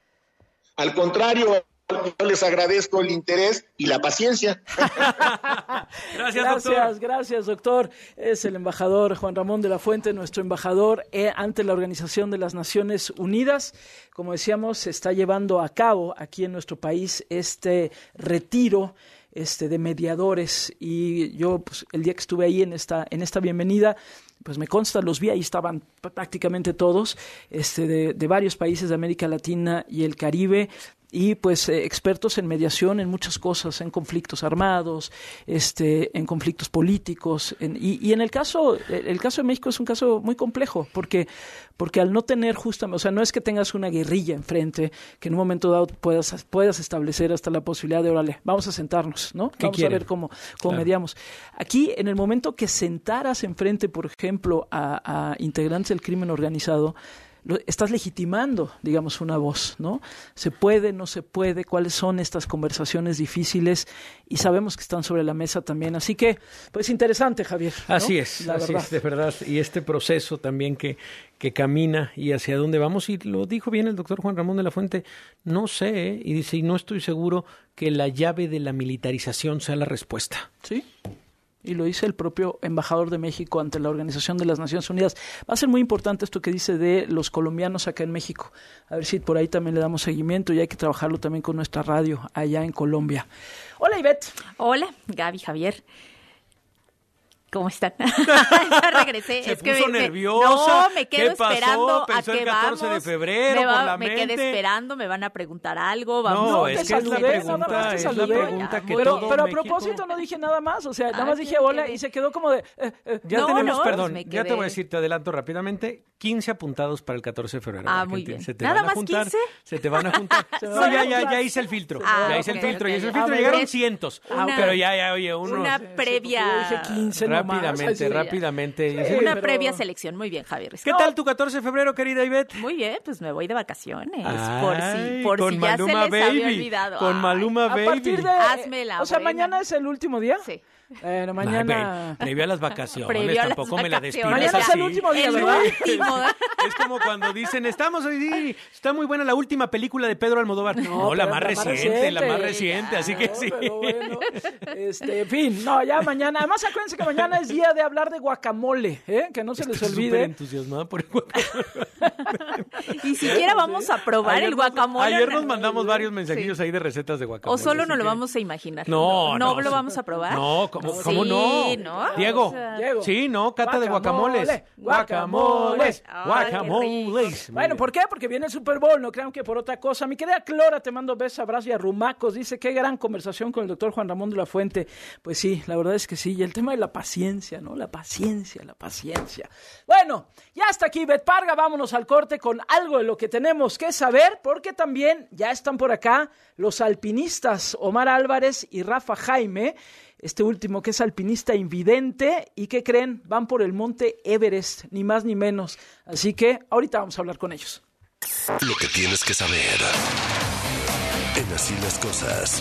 Al contrario, yo les agradezco el interés y la paciencia. Gracias, gracias, doctor. Gracias, doctor. Es el embajador Juan Ramón de la Fuente, nuestro embajador eh, ante la Organización de las Naciones Unidas. Como decíamos, se está llevando a cabo aquí en nuestro país este retiro este, de mediadores. Y yo, pues, el día que estuve ahí en esta, en esta bienvenida, pues me consta, los vi, ahí estaban prácticamente todos, este, de, de varios países de América Latina y el Caribe, y pues eh, expertos en mediación en muchas cosas, en conflictos armados, este, en conflictos políticos, en, y, y en el caso, el caso de México es un caso muy complejo, porque, porque al no tener justamente, o sea, no es que tengas una guerrilla enfrente, que en un momento dado puedas, puedas establecer hasta la posibilidad de, órale, vamos a sentarnos, ¿no? Vamos quieren? a ver cómo, cómo Claro. mediamos. Aquí, en el momento que sentaras enfrente, por ejemplo, a, a integrantes del crimen organizado, lo, estás legitimando, digamos, una voz, ¿no? Se puede, no se puede, cuáles son estas conversaciones difíciles, y sabemos que están sobre la mesa también. Así que, pues interesante, Javier, ¿no? Así es, La así verdad. es, de verdad. Y este proceso también que, que camina y hacia dónde vamos, y lo dijo bien el doctor Juan Ramón de la Fuente, no sé, ¿eh? Y dice, y no estoy seguro que la llave de la militarización sea la respuesta. Sí, y lo dice el propio embajador de México ante la Organización de las Naciones Unidas. Va a ser muy importante esto que dice de los colombianos acá en México. A ver si por ahí también le damos seguimiento, y hay que trabajarlo también con nuestra radio allá en Colombia. Hola, Ivette. Hola, Gaby, Javier. ¿Cómo están? Ya regresé. Se es que puso me, me- nerviosa. No, me quedo ¿Qué pasó? esperando Pensó a el que catorce vamos. de febrero me va- por la me mente. quedé esperando, me van a preguntar algo. Vamos. No, te es que es la saludé, nada pregunta, más te es la saludé. pregunta que pero, todo pero a México- propósito no dije nada más, o sea, nada Ah, más sí, dije hola quedé. y se quedó como de... eh, eh. Ya No, tenemos, no, perdón, pues me ya te quedé. voy a decir, te adelanto rápidamente, quince apuntados para el catorce de febrero. Ah, Argentina. muy bien. Se te ¿Nada van a más juntar, quince? Se te van a juntar. Se No, van a ya, ya, juntar. ya hice el filtro. Ah, ya hice el ok, filtro, ok, ya hice el ok. filtro. A ver, Llegaron es cientos. una- pero ya, ya, oye, uno... Una Sí, sí, previa. porque yo dije quince nomás. Rápidamente, Así. rápidamente. Sí, Una pero- previa selección. Muy bien, Javier. ¿Qué tal tu catorce de febrero, querida Ivette? Muy bien, pues me voy de vacaciones. Ay, por si, por con si ya Maluma se les había Baby, olvidado. con Ay, Maluma A Baby. partir de... Hazme la o sea, buena. mañana es el último día. Sí. Bueno, Ay, mañana... ve, previo a las vacaciones, Previo a las tampoco me la vacaciones. despidas Mañana es así. el último día, El ¿verdad? último. Es como cuando dicen, estamos hoy día, está muy buena la última película de Pedro Almodóvar. No, la, pero más reciente, la más reciente, así que No, sí. pero bueno, este, en fin, no, ya mañana. Además, acuérdense que mañana es día de hablar de guacamole, ¿eh? Que no se les Estoy súper olvide. entusiasmada por el guacamole. Y siquiera vamos a probar Ayer el nos- guacamole. Ayer ¿no? nos mandamos varios mensajillos ahí de recetas de guacamole. O solo así no lo que- vamos a imaginar. No, no. no. lo vamos a probar? No, ¿cómo, Sí, cómo no? ¿no? Diego, O sea- Diego. sí, no, cata de Guacamole, guacamoles. guacamole. Guacamoles, Ay, guacamoles. Bueno, ¿por qué? Porque viene el Super Bowl, no crean que por otra cosa. Mi querida Clora, te mando besos, abrazos y arrumacos. Dice, qué gran conversación con el doctor Juan Ramón de la Fuente. Pues sí, la verdad es que sí. Y el tema de la paciencia, ¿no? La paciencia, la paciencia. Bueno, ya hasta aquí, Bet Parga. Vámonos al corte con algo de lo que tenemos que saber, porque también ya están por acá los alpinistas Omar Álvarez y Rafa Jaime. Este último que es alpinista invidente y que creen van por el monte Everest, ni más ni menos. Así que ahorita vamos a hablar con ellos. Lo que tienes que saber. En Así las Cosas.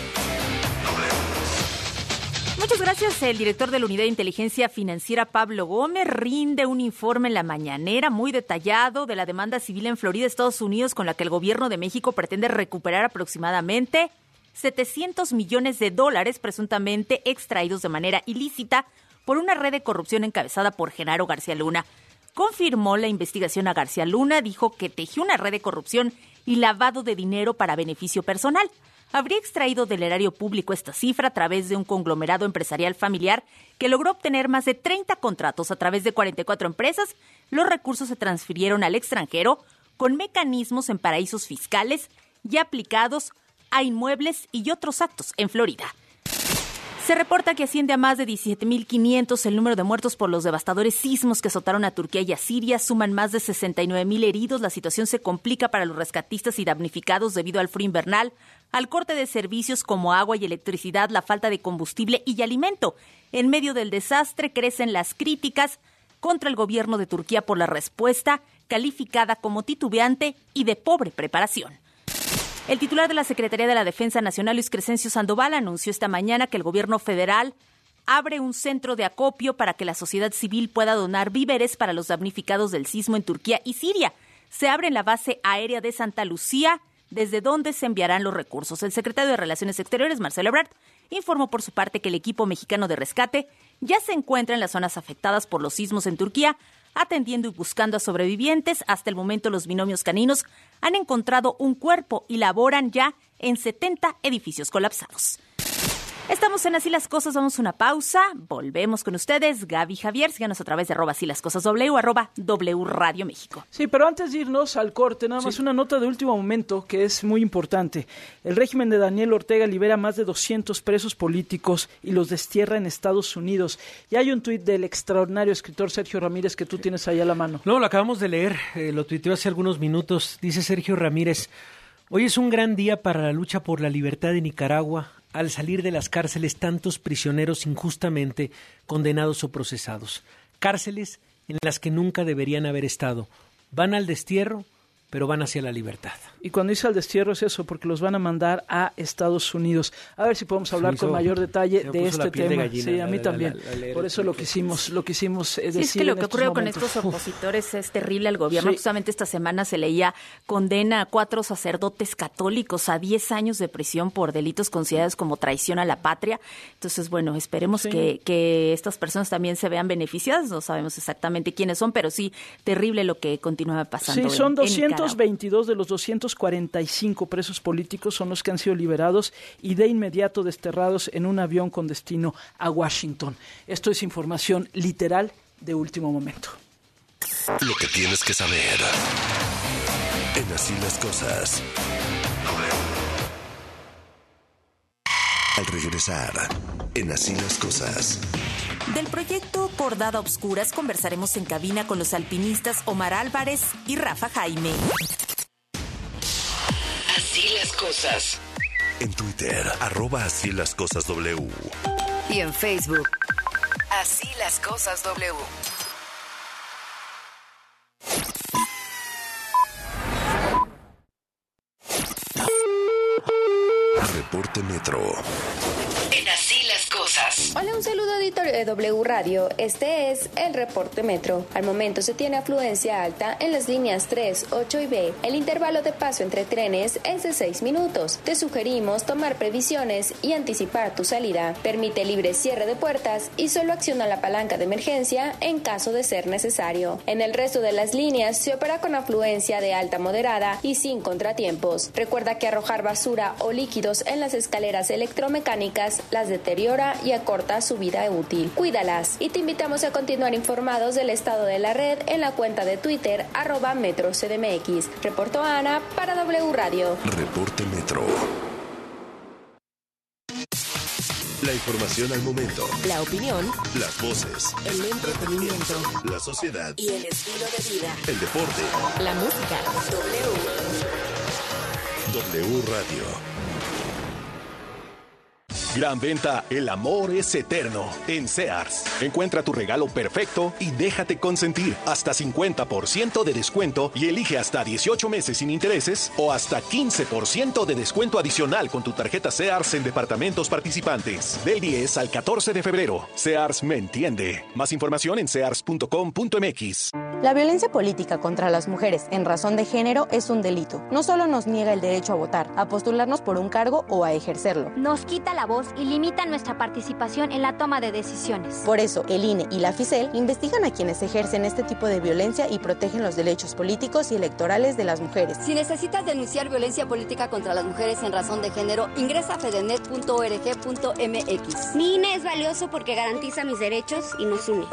Muchas gracias. El director de la Unidad de Inteligencia Financiera, Pablo Gómez, rinde un informe en la mañanera muy detallado de la demanda civil en Florida, Estados Unidos, con la que el gobierno de México pretende recuperar aproximadamente setecientos millones de dólares presuntamente extraídos de manera ilícita por una red de corrupción encabezada por Genaro García Luna. Confirmó la investigación a García Luna, dijo que tejió una red de corrupción y lavado de dinero para beneficio personal. Habría extraído del erario público esta cifra a través de un conglomerado empresarial familiar que logró obtener más de treinta contratos a través de cuarenta y cuatro empresas. Los recursos se transfirieron al extranjero con mecanismos en paraísos fiscales y aplicados a inmuebles y otros actos en Florida. Se reporta que asciende a más de diecisiete mil quinientos el número de muertos por los devastadores sismos que azotaron a Turquía y a Siria. Suman más de sesenta y nueve mil heridos. La situación se complica para los rescatistas y damnificados debido al frío invernal, al corte de servicios como agua y electricidad, la falta de combustible y alimento. En medio del desastre crecen las críticas contra el gobierno de Turquía por la respuesta, calificada como titubeante y de pobre preparación. El titular de la Secretaría de la Defensa Nacional, Luis Crescencio Sandoval, anunció esta mañana que el gobierno federal abre un centro de acopio para que la sociedad civil pueda donar víveres para los damnificados del sismo en Turquía y Siria. Se abre en la base aérea de Santa Lucía, desde donde se enviarán los recursos. El secretario de Relaciones Exteriores, Marcelo Ebrard, informó por su parte que el equipo mexicano de rescate ya se encuentra en las zonas afectadas por los sismos en Turquía, atendiendo y buscando a sobrevivientes. Hasta el momento, los binomios caninos han encontrado un cuerpo y laboran ya en setenta edificios colapsados. Estamos en Así las Cosas, vamos a una pausa, volvemos con ustedes, Gaby Javier, síganos a través de arroba Así las Cosas W, arroba W Radio México. Sí, pero antes de irnos al corte, nada más sí. una nota de último momento que es muy importante. El régimen de Daniel Ortega libera más de doscientos presos políticos y los destierra en Estados Unidos. Y hay un tuit del extraordinario escritor Sergio Ramírez que tú tienes ahí a la mano. No, lo acabamos de leer, eh, lo tuiteó hace algunos minutos, dice Sergio Ramírez: hoy es un gran día para la lucha por la libertad de Nicaragua, al salir de las cárceles tantos prisioneros injustamente condenados o procesados. Cárceles en las que nunca deberían haber estado. Van al destierro, pero van hacia la libertad. Y cuando dice al destierro es eso, porque los van a mandar a Estados Unidos. A ver si podemos hablar hizo, con mayor detalle de este tema. De gallina, sí, a mí la, también. La, la, la, Por eso lo quisimos, lo quisimos eh, decir. Sí, es que lo que ocurrió momentos. con estos opositores es terrible al gobierno. Sí. Justamente esta semana se leía condena a cuatro sacerdotes católicos a diez años de prisión por delitos considerados como traición a la patria. Entonces, bueno, esperemos sí. que, que estas personas también se vean beneficiadas. No sabemos exactamente quiénes son, pero sí, terrible lo que continúa pasando. Sí, son en, doscientos veintidós de los doscientos cuarenta y cinco presos políticos son los que han sido liberados y de inmediato desterrados en un avión con destino a Washington. Esto es información literal de último momento. Lo que tienes que saber en Así las Cosas. Al regresar, en Así las Cosas. Del proyecto Cordada Obscuras conversaremos en cabina con los alpinistas Omar Álvarez y Rafa Jaime. Así las Cosas. En Twitter, arroba Así las Cosas W. Y en Facebook, Así las Cosas W. Reporte Metro. En Así las Cosas. Hola, un saludo auditorio de W Radio. Este es el Reporte Metro. Al momento se tiene afluencia alta en las líneas tres, ocho y B. El intervalo de paso entre trenes es de seis minutos. Te sugerimos tomar previsiones y anticipar tu salida. Permite libre cierre de puertas y solo acciona la palanca de emergencia en caso de ser necesario. En el resto de las líneas se opera con afluencia de alta moderada y sin contratiempos. Recuerda que arrojar basura o líquidos en las escaleras electromecánicas las deteriora y acorta su vida útil. Cuídalas y te invitamos a continuar informados del estado de la red en la cuenta de Twitter arroba Metro C D M X. Reportó Ana para W Radio. Reporte Metro. La información al momento. La opinión. Las voces. El entretenimiento. La sociedad. Y el estilo de vida. El deporte. La música. W. W Radio. Gran venta, el amor es eterno. En Sears, encuentra tu regalo perfecto y déjate consentir. Hasta cincuenta por ciento de descuento y elige hasta dieciocho meses sin intereses o hasta quince por ciento de descuento adicional con tu tarjeta Sears en departamentos participantes. Del diez al catorce de febrero. Sears me entiende. Más información en sears punto com punto m x. La violencia política contra las mujeres en razón de género es un delito. No solo nos niega el derecho a votar, a postularnos por un cargo o a ejercerlo. Nos quita la voz y limita nuestra participación en la toma de decisiones. Por eso, el I N E y la FICEL investigan a quienes ejercen este tipo de violencia y protegen los derechos políticos y electorales de las mujeres. Si necesitas denunciar violencia política contra las mujeres en razón de género, ingresa a fedenet punto org punto m x. Mi I N E es valioso porque garantiza mis derechos y nos une.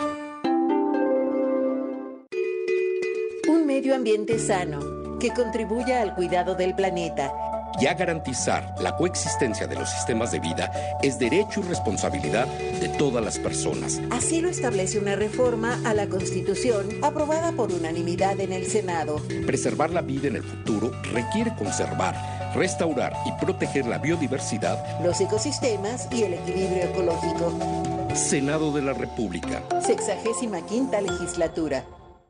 Un medio ambiente sano que contribuya al cuidado del planeta y a garantizar la coexistencia de los sistemas de vida es derecho y responsabilidad de todas las personas. Así lo establece una reforma a la Constitución aprobada por unanimidad en el Senado. Preservar la vida en el futuro requiere conservar, restaurar y proteger la biodiversidad, los ecosistemas y el equilibrio ecológico. Senado de la República. Sexagésima quinta legislatura.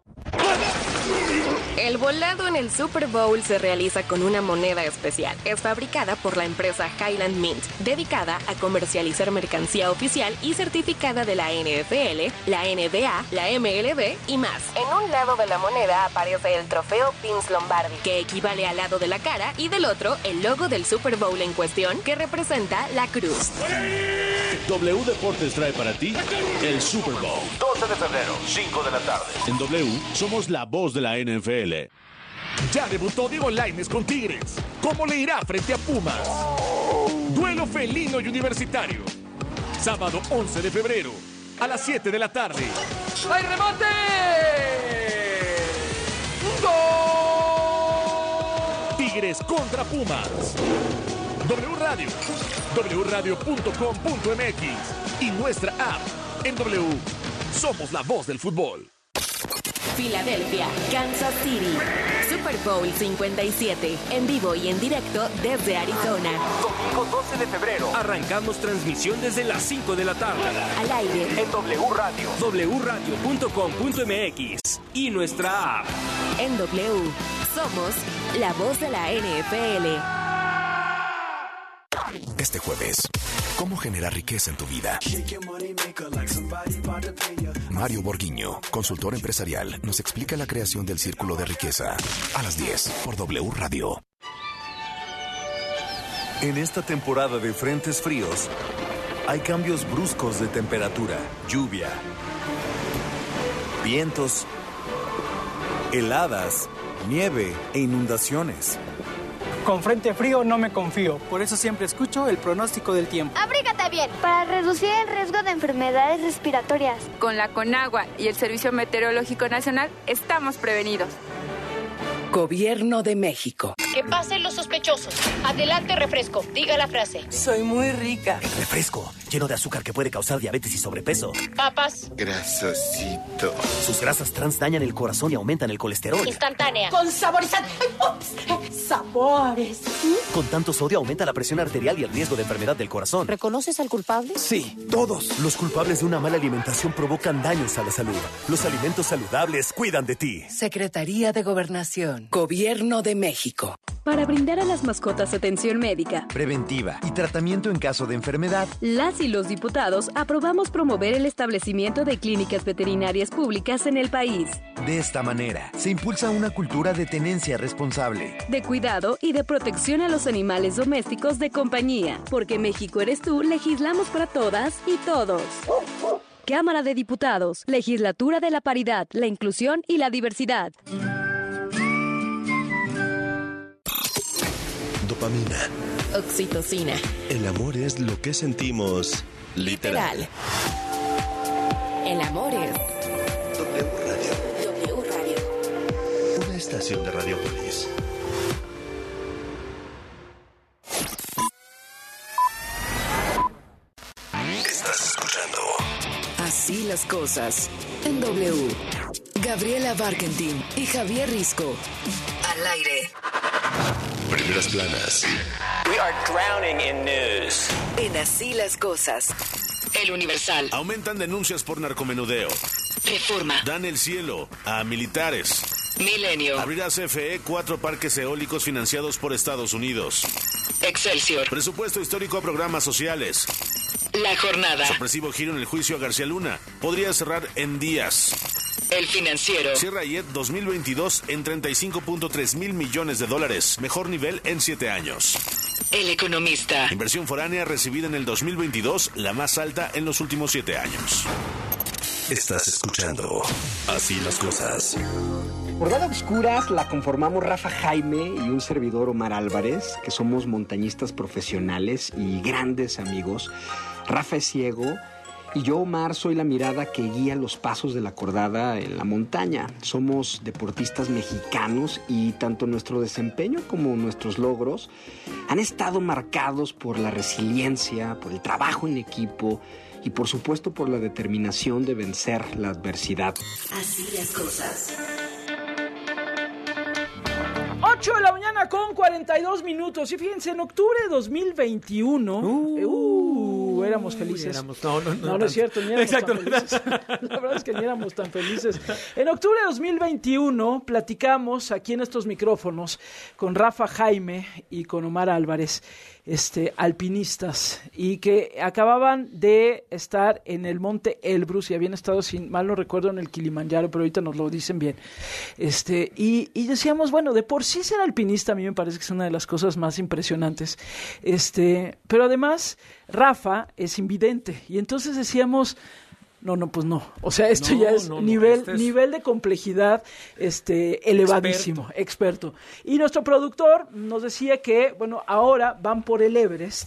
El volado en el Super Bowl se realiza con una moneda especial. Es fabricada por la empresa Highland Mint, dedicada a comercializar mercancía oficial y certificada de la N F L, la N B A, la M L B y más. En un lado de la moneda aparece el trofeo Vince Lombardi, que equivale al lado de la cara, y del otro el logo del Super Bowl en cuestión, que representa la cruz. W Deportes trae para ti el Super Bowl. doce de febrero, cinco de la tarde. En W somos la voz de la N F L. Ya debutó Diego Lainez con Tigres. ¿Cómo le irá frente a Pumas? Duelo felino y universitario. Sábado once de febrero, a las siete de la tarde. ¡Hay remate! ¡Gol! Tigres contra Pumas. W Radio, w radio punto com punto m x y nuestra app. En W, somos la voz del fútbol. Filadelfia, Kansas City. Super Bowl cincuenta y siete. En vivo y en directo desde Arizona. Domingo doce de febrero. Arrancamos transmisión desde las cinco de la tarde. Al aire. En W Radio. w radio punto com punto m x y nuestra app. En W, somos la voz de la N F L. Este jueves, ¿cómo generar riqueza en tu vida? Mario Borguiño, consultor empresarial, nos explica la creación del círculo de riqueza. A las diez, por W Radio. En esta temporada de frentes fríos, hay cambios bruscos de temperatura, lluvia, vientos, heladas, nieve e inundaciones. Con frente frío no me confío, por eso siempre escucho el pronóstico del tiempo. Abrígate bien para reducir el riesgo de enfermedades respiratorias. Con la Conagua y el Servicio Meteorológico Nacional estamos prevenidos. Gobierno de México. Que pasen los sospechosos. Adelante, refresco. Diga la frase. Soy muy rica. Refresco, lleno de azúcar que puede causar diabetes y sobrepeso. Papas. Grasosito. Sus grasas trans dañan el corazón y aumentan el colesterol. Instantánea. Con saborizante. Ups. Sabores. Con tanto sodio aumenta la presión arterial y el riesgo de enfermedad del corazón. ¿Reconoces al culpable? Sí, todos. Los culpables de una mala alimentación provocan daños a la salud. Los alimentos saludables cuidan de ti. Secretaría de Gobernación. Gobierno de México. Para brindar a las mascotas atención médica, preventiva y tratamiento en caso de enfermedad, las y los diputados aprobamos promover el establecimiento de clínicas veterinarias públicas en el país. De esta manera, se impulsa una cultura de tenencia responsable, de cuidado y de protección a los animales domésticos de compañía. Porque México eres tú, legislamos para todas y todos. Cámara de Diputados, Legislatura de la Paridad, la Inclusión y la Diversidad. Dopamina. Oxitocina. El amor es lo que sentimos literal. Literal. El amor es W Radio. W Radio. Una estación de Radiopolis. Estás escuchando Así las cosas. En W. Gabriela Barkentin y Javier Risco. Al aire. Primeras planas. We are drowning in news. En Así las cosas. El Universal. Aumentan denuncias por narcomenudeo. Reforma. Dan el cielo a militares. Milenio. Abrirá C F E cuatro parques eólicos financiados por Estados Unidos. Excelsior. Presupuesto histórico a programas sociales. La Jornada. Sorpresivo giro en el juicio a García Luna. Podría cerrar en días. El Financiero. Cierra I E T dos mil veintidós en treinta y cinco punto tres mil millones de dólares. Mejor nivel en siete años. El Economista. Inversión foránea recibida en el dos mil veintidós, la más alta en los últimos siete años. Estás escuchando Así las cosas. Portada Obscuras la conformamos Rafa Jaime y un servidor Omar Álvarez, que somos montañistas profesionales y grandes amigos. Rafa es ciego y yo, Omar, soy la mirada que guía los pasos de la cordada en la montaña. Somos deportistas mexicanos y tanto nuestro desempeño como nuestros logros han estado marcados por la resiliencia, por el trabajo en equipo y por supuesto por la determinación de vencer la adversidad. Así las cosas. ocho de la mañana con cuarenta y dos minutos. Y fíjense, en octubre de dos mil veintiuno, uh, uh, éramos felices. Éramos, no, no, no, no, no es cierto, ni éramos Exacto. tan felices. La verdad es que ni éramos tan felices. En octubre de dos mil veintiuno platicamos aquí en estos micrófonos con Rafa Jaime y con Omar Álvarez, este, alpinistas, y que acababan de estar en el monte Elbrus y habían estado, sin mal no recuerdo, en el Kilimanjaro, pero ahorita nos lo dicen bien. Este, y, y decíamos, bueno, de por sí ser alpinista a mí me parece que es una de las cosas más impresionantes. Este, pero además, Rafa es invidente, y entonces decíamos, no, no, pues no. O sea, esto no, ya es no, no, nivel este es... nivel de complejidad este elevadísimo, experto. experto. Y nuestro productor nos decía que, bueno, ahora van por el Everest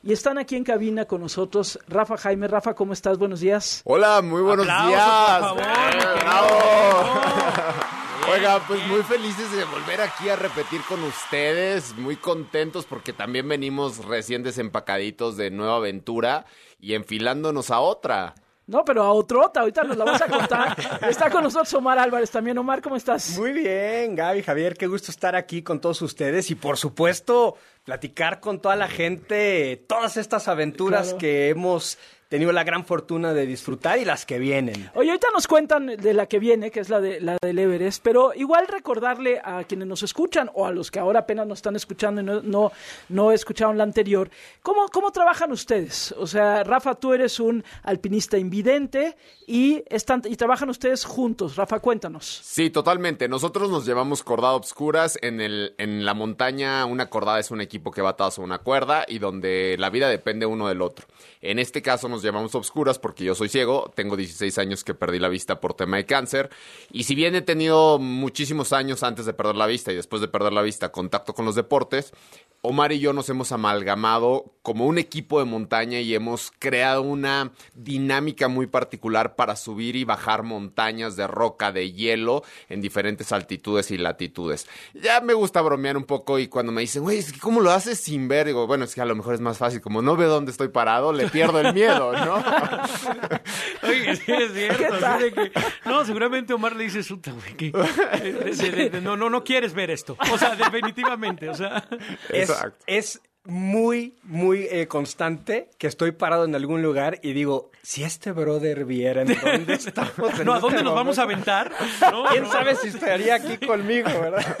y están aquí en cabina con nosotros Rafa Jaime. Rafa, ¿cómo estás? Buenos días. Hola, muy buenos Aplausos, días. por favor, Eh, ¡Bravo! Oiga, pues muy felices de volver aquí a repetir con ustedes, muy contentos porque también venimos recién desempacaditos de nueva aventura y enfilándonos a otra. No, pero a otrota, ahorita nos la vas a contar. Está con nosotros Omar Álvarez también. Omar, ¿cómo estás? Muy bien, Gaby, Javier, qué gusto estar aquí con todos ustedes y por supuesto platicar con toda la gente todas estas aventuras Claro. que hemos tenido la gran fortuna de disfrutar y las que vienen. Oye, ahorita nos cuentan de la que viene, que es la de la del Everest, pero igual recordarle a quienes nos escuchan o a los que ahora apenas nos están escuchando y no, no, no escucharon la anterior, ¿cómo, ¿cómo trabajan ustedes? O sea, Rafa, tú eres un alpinista invidente y, están, y trabajan ustedes juntos. Rafa, cuéntanos. Sí, totalmente. Nosotros nos llevamos cordada obscuras. En, el, en la montaña, una cordada es un equipo que va atado a una cuerda y donde la vida depende uno del otro. En este caso nos llamamos obscuras porque yo soy ciego, tengo dieciséis años que perdí la vista por tema de cáncer y si bien he tenido muchísimos años antes de perder la vista y después de perder la vista contacto con los deportes, Omar y yo nos hemos amalgamado como un equipo de montaña y hemos creado una dinámica muy particular para subir y bajar montañas de roca, de hielo, en diferentes altitudes y latitudes. Ya me gusta bromear un poco y cuando me dicen, güey, es que ¿cómo lo haces sin ver? Digo, bueno, es que a lo mejor es más fácil, como no veo dónde estoy parado, le pierdo el miedo, ¿no? Oye, sí es cierto. Así de que, no, seguramente Omar le dice, suta, güey, que de- de- de- de- no, no, no quieres ver esto. O sea, definitivamente, o sea. Es, es muy, muy eh, constante que estoy parado en algún lugar y digo, si este brother viera en dónde estamos. en No, ¿a este dónde nos momento, vamos a aventar? No, ¿Quién no. sabe si estaría aquí conmigo, verdad?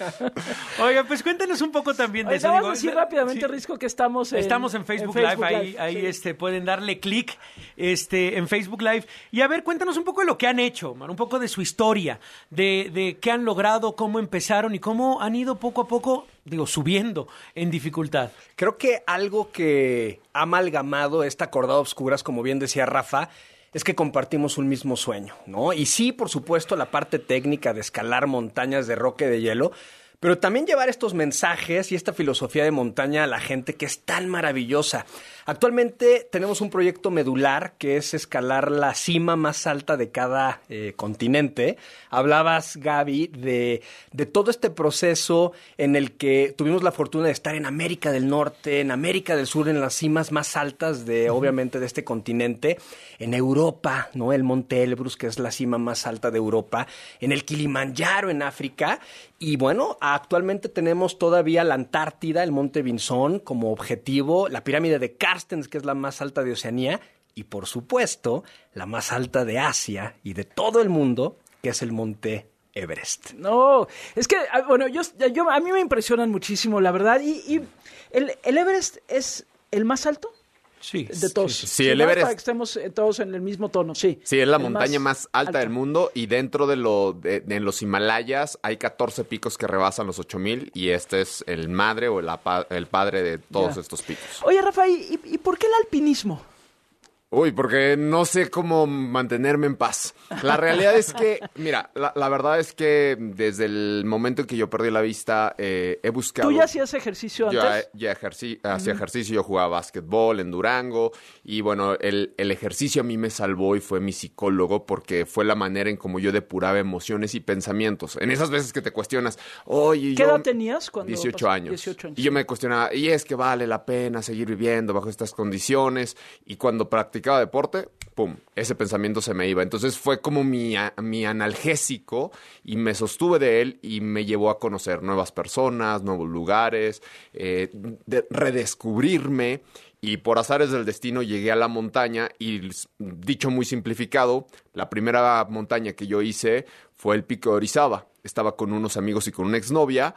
Oiga, pues cuéntanos un poco también de Oye, eso. vamos digo, a decir eh, rápidamente, sí. Risco, que estamos en, Estamos en Facebook, Live, ahí, ahí sí. este, pueden darle clic este, en Facebook Live. Y a ver, cuéntanos un poco de lo que han hecho, man, un poco de su historia, de, de qué han logrado, cómo empezaron y cómo han ido poco a poco, digo, subiendo en dificultad. Creo que algo que ha amalgamado esta cordada obscuras, como bien decía Rafa, es que compartimos un mismo sueño, ¿no? Y sí, por supuesto, la parte técnica de escalar montañas de roca y de hielo, pero también llevar estos mensajes y esta filosofía de montaña a la gente que es tan maravillosa. Actualmente tenemos un proyecto medular que es escalar la cima más alta de cada eh, continente. Hablabas, Gaby, de, de todo este proceso en el que tuvimos la fortuna de estar en América del Norte, en América del Sur, en las cimas más altas de, obviamente, de este continente, en Europa, ¿no? El Monte Elbrus, que es la cima más alta de Europa, en el Kilimanjaro, en África. Y bueno, actualmente tenemos todavía la Antártida, el Monte Vinson como objetivo, la pirámide de Carstens, que es la más alta de Oceanía, y por supuesto, la más alta de Asia y de todo el mundo, que es el Monte Everest. No, es que, ah, bueno, yo, yo a mí me impresionan muchísimo, la verdad. Y, y el, el Everest es el más alto sí, de todos. Sí, sí, el ¿no? Everest. Para que estemos eh, todos en el mismo tono, sí. Sí, es la El montaña más, alta, del mundo y dentro de lo de, de- en los Himalayas hay catorce picos que rebasan los ocho mil y este es el madre o el, apa- el padre de todos Ya. estos picos. Oye, Rafa, ¿y, y por qué el alpinismo? Uy, porque no sé cómo mantenerme en paz. La realidad es que, mira, la, la verdad es que desde el momento en que yo perdí la vista, eh, he buscado... ¿Tú ya hacías ejercicio Yo antes? ya ejercí, hacía Ujú. ejercicio, yo jugaba básquetbol en Durango y bueno, el, el ejercicio a mí me salvó y fue mi psicólogo porque fue la manera en como yo depuraba emociones y pensamientos. En esas veces que te cuestionas, oye, ¿Qué yo... edad tenías cuando dieciocho pas- años. dieciocho años. Y yo me cuestionaba, y es que vale la pena seguir viviendo bajo estas condiciones. Y cuando practicaba deporte, pum, ese pensamiento se me iba. Entonces fue como mi, a- mi analgésico y me sostuve de él y me llevó a conocer nuevas personas, nuevos lugares, eh, de- redescubrirme. Y por azares del destino llegué a la montaña y, dicho muy simplificado, la primera montaña que yo hice fue el Pico de Orizaba. Estaba con unos amigos y con una exnovia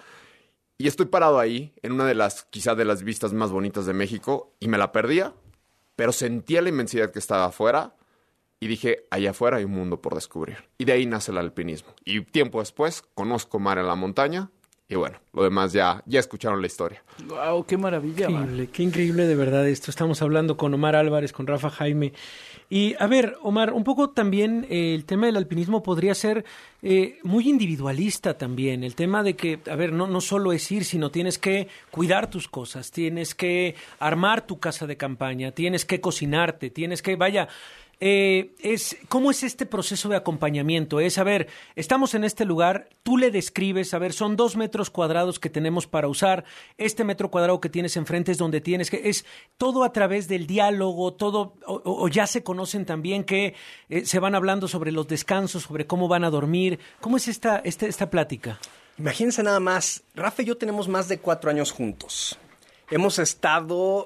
y estoy parado ahí en una de las, quizás de las vistas más bonitas de México y me la perdía, pero sentía la inmensidad que estaba afuera y dije, allá afuera hay un mundo por descubrir. Y de ahí nace el alpinismo. Y tiempo después conozco mar en la montaña y bueno, lo demás ya, ya escucharon la historia. Wow, qué maravilla. man. Increíble, qué increíble de verdad esto. Estamos hablando con Omar Álvarez, con Rafa Jaime. Y a ver, Omar, un poco también eh, el tema del alpinismo podría ser eh, muy individualista también. El tema de que, a ver, no, no solo es ir, sino tienes que cuidar tus cosas, tienes que armar tu casa de campaña, tienes que cocinarte, tienes que, vaya... Eh, es ¿cómo es este proceso de acompañamiento? Es, a ver, estamos en este lugar, tú le describes, a ver, son dos metros cuadrados que tenemos para usar, este metro cuadrado que tienes enfrente es donde tienes que, es todo a través del diálogo, todo, o, o ya se conocen también que eh, se van hablando sobre los descansos, sobre cómo van a dormir. ¿Cómo es esta, esta, esta plática? Imagínense nada más, Rafa y yo tenemos más de cuatro años juntos. Hemos estado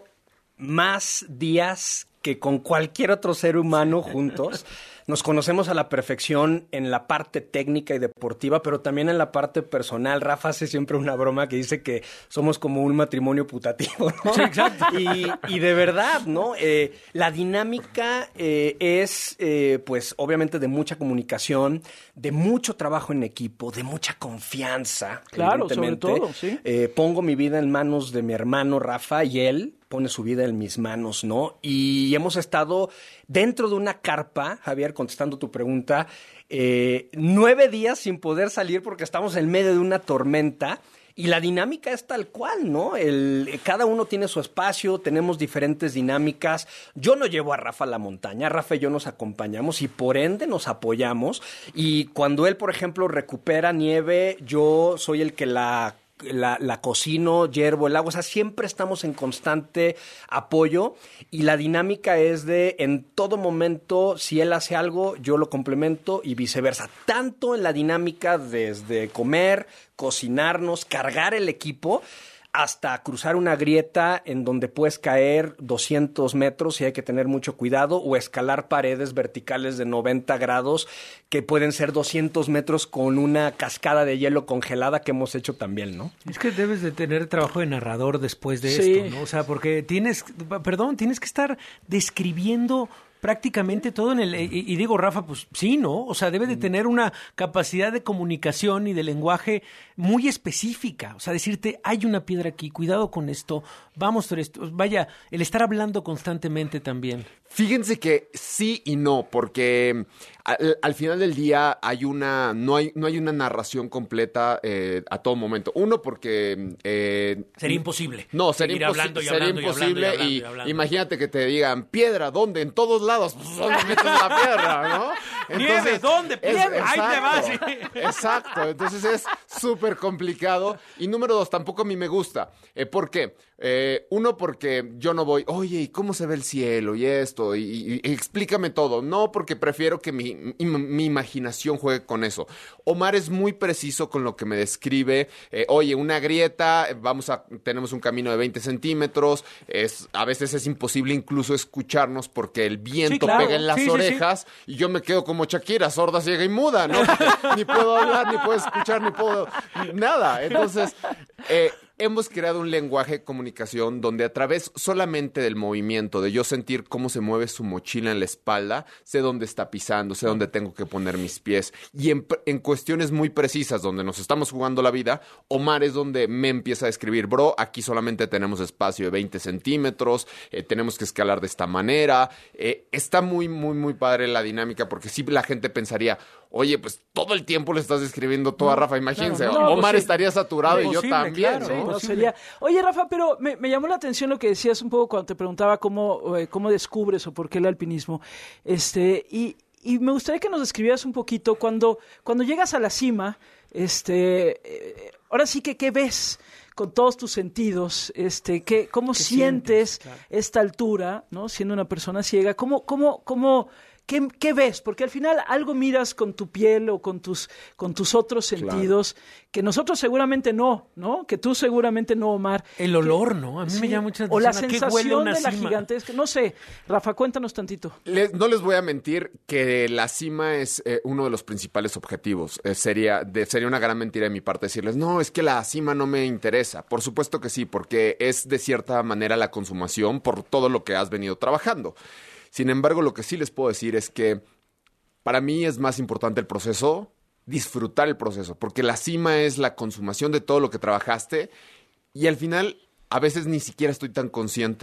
más días que con cualquier otro ser humano juntos. Nos conocemos a la perfección en la parte técnica y deportiva, pero también en la parte personal. Rafa hace siempre una broma que dice que somos como un matrimonio putativo, ¿no? Sí, exacto. Y, y de verdad, ¿no? Eh, la dinámica eh, es, eh, pues, obviamente de mucha comunicación, de mucho trabajo en equipo, de mucha confianza. Claro, sobre todo, sí. Eh, pongo mi vida en manos de mi hermano Rafa y él pone su vida en mis manos, ¿no? Y hemos estado dentro de una carpa, Javier, contestando tu pregunta, eh, nueve días sin poder salir porque estamos en medio de una tormenta. Y la dinámica es tal cual, ¿no? El, cada uno tiene su espacio, tenemos diferentes dinámicas. Yo no llevo a Rafa a la montaña, Rafa y yo nos acompañamos y por ende nos apoyamos. Y cuando él, por ejemplo, recupera nieve, yo soy el que la... La, la cocino, hiervo el agua, o sea, siempre estamos en constante apoyo y la dinámica es de en todo momento, si él hace algo, yo lo complemento y viceversa, tanto en la dinámica desde comer, cocinarnos, cargar el equipo, hasta cruzar una grieta en donde puedes caer doscientos metros y hay que tener mucho cuidado, o escalar paredes verticales de noventa grados que pueden ser doscientos metros con una cascada de hielo congelada que hemos hecho también, ¿no? Es que debes de tener trabajo de narrador después de Sí. esto, ¿no? O sea, porque tienes, perdón, tienes que estar describiendo prácticamente todo en el... Y, y digo, Rafa, pues sí, ¿no? O sea, debe de tener una capacidad de comunicación y de lenguaje muy específica. O sea, decirte, hay una piedra aquí, cuidado con esto, vamos por esto. Vaya, el estar hablando constantemente también. Fíjense que sí y no, porque al, al final del día hay una, no hay, no hay una narración completa eh, a todo momento. Uno, porque... Eh, sería imposible. No, sería, Seguir imposi- hablando y sería hablando y imposible. hablando y Y, hablando y hablando. imagínate que te digan, piedra, ¿dónde? En todos lados. Pues, ¿dónde metes la piedra, no? Nieve, ¿dónde? es- Nieve, ahí te vas. exacto, exacto. Entonces es súper complicado. Y número dos, tampoco a mí me gusta. Eh, ¿Por qué? Eh, uno, porque yo no voy, oye, ¿y cómo se ve el cielo? Y esto, y, y- y explícame todo. No, porque prefiero que mi, mi, mi imaginación juegue con eso. Omar es muy preciso con lo que me describe. Eh, oye, una grieta, vamos a, tenemos un camino de veinte centímetros. Es, a veces es imposible incluso escucharnos porque el viento Sí, claro. pega en las Sí, sí, orejas y yo me quedo como Shakira, sorda, ciega y muda, ¿no? Ni puedo hablar, ni puedo escuchar, ni puedo... Nada. Entonces... Eh, hemos creado un lenguaje de comunicación donde a través solamente del movimiento, de yo sentir cómo se mueve su mochila en la espalda, sé dónde está pisando, sé dónde tengo que poner mis pies. Y en, en cuestiones muy precisas, donde nos estamos jugando la vida, Omar es donde me empieza a describir, bro, aquí solamente tenemos espacio de veinte centímetros, eh, tenemos que escalar de esta manera. Eh, está muy, muy, muy padre la dinámica, porque sí la gente pensaría, oye, pues todo el tiempo le estás describiendo todo a Rafa, imagínense, claro, no, Omar pues sí. estaría saturado y yo Imposible, también, claro, ¿no? no sería... Oye, Rafa, pero me, me llamó la atención lo que decías un poco cuando te preguntaba cómo, eh, cómo descubres o por qué el alpinismo. Este, y, y me gustaría que nos describieras un poquito cuando, cuando llegas a la cima, este, eh, ahora sí que, ¿qué ves? Con todos tus sentidos, este, ¿qué, ¿cómo ¿Qué sientes, sientes? Claro. esta altura, ¿no? Siendo una persona ciega, ¿cómo, cómo, cómo, qué, qué ves? Porque al final algo miras con tu piel o con tus, con tus otros sentidos, que nosotros seguramente no, ¿no? Que tú seguramente no, Omar. El olor, ¿no? A mí me llama mucha O la atención. ¿A qué huele sensación una de la cima? gigantesca. No sé, Rafa, cuéntanos tantito. Les- no les voy a mentir que la cima es eh, uno de los principales objetivos. Eh, sería, de, sería una gran mentira de mi parte decirles, no, es que la cima no me interesa. Por supuesto que sí, porque es de cierta manera la consumación por todo lo que has venido trabajando. Sin embargo, lo que sí les puedo decir es que para mí es más importante el proceso, disfrutar el proceso, porque la cima es la consumación de todo lo que trabajaste y al final a veces ni siquiera estoy tan consciente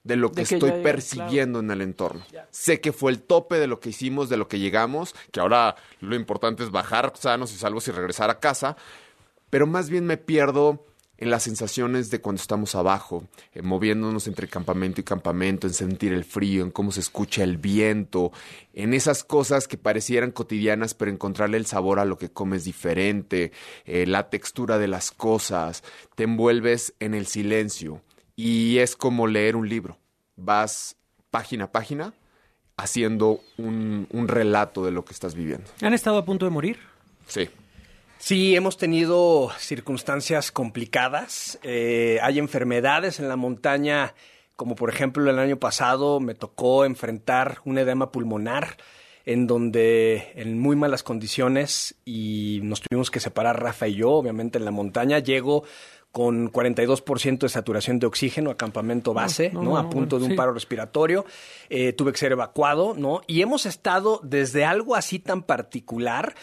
de lo que, De que estoy ya- persiguiendo en el entorno. Sé que fue el tope de lo que hicimos, de lo que llegamos, que ahora lo importante es bajar sanos y salvos y regresar a casa, pero más bien me pierdo en las sensaciones de cuando estamos abajo, eh, moviéndonos entre campamento y campamento, en sentir el frío, en cómo se escucha el viento, en esas cosas que parecieran cotidianas, pero encontrarle el sabor a lo que comes diferente, eh, la textura de las cosas, te envuelves en el silencio y es como leer un libro. Vas página a página haciendo un, un relato de lo que estás viviendo. ¿Han estado a punto de morir? Sí. Sí, hemos tenido circunstancias complicadas. Eh, hay enfermedades en la montaña, como por ejemplo el año pasado me tocó enfrentar un edema pulmonar en donde en muy malas condiciones y nos tuvimos que separar Rafa y yo, obviamente en la montaña. Llego con cuarenta y dos por ciento de saturación de oxígeno a campamento base, ¿no? No, no, a no, punto de un sí. paro respiratorio. Eh, tuve que ser evacuado, ¿no? Y hemos estado desde algo así tan particular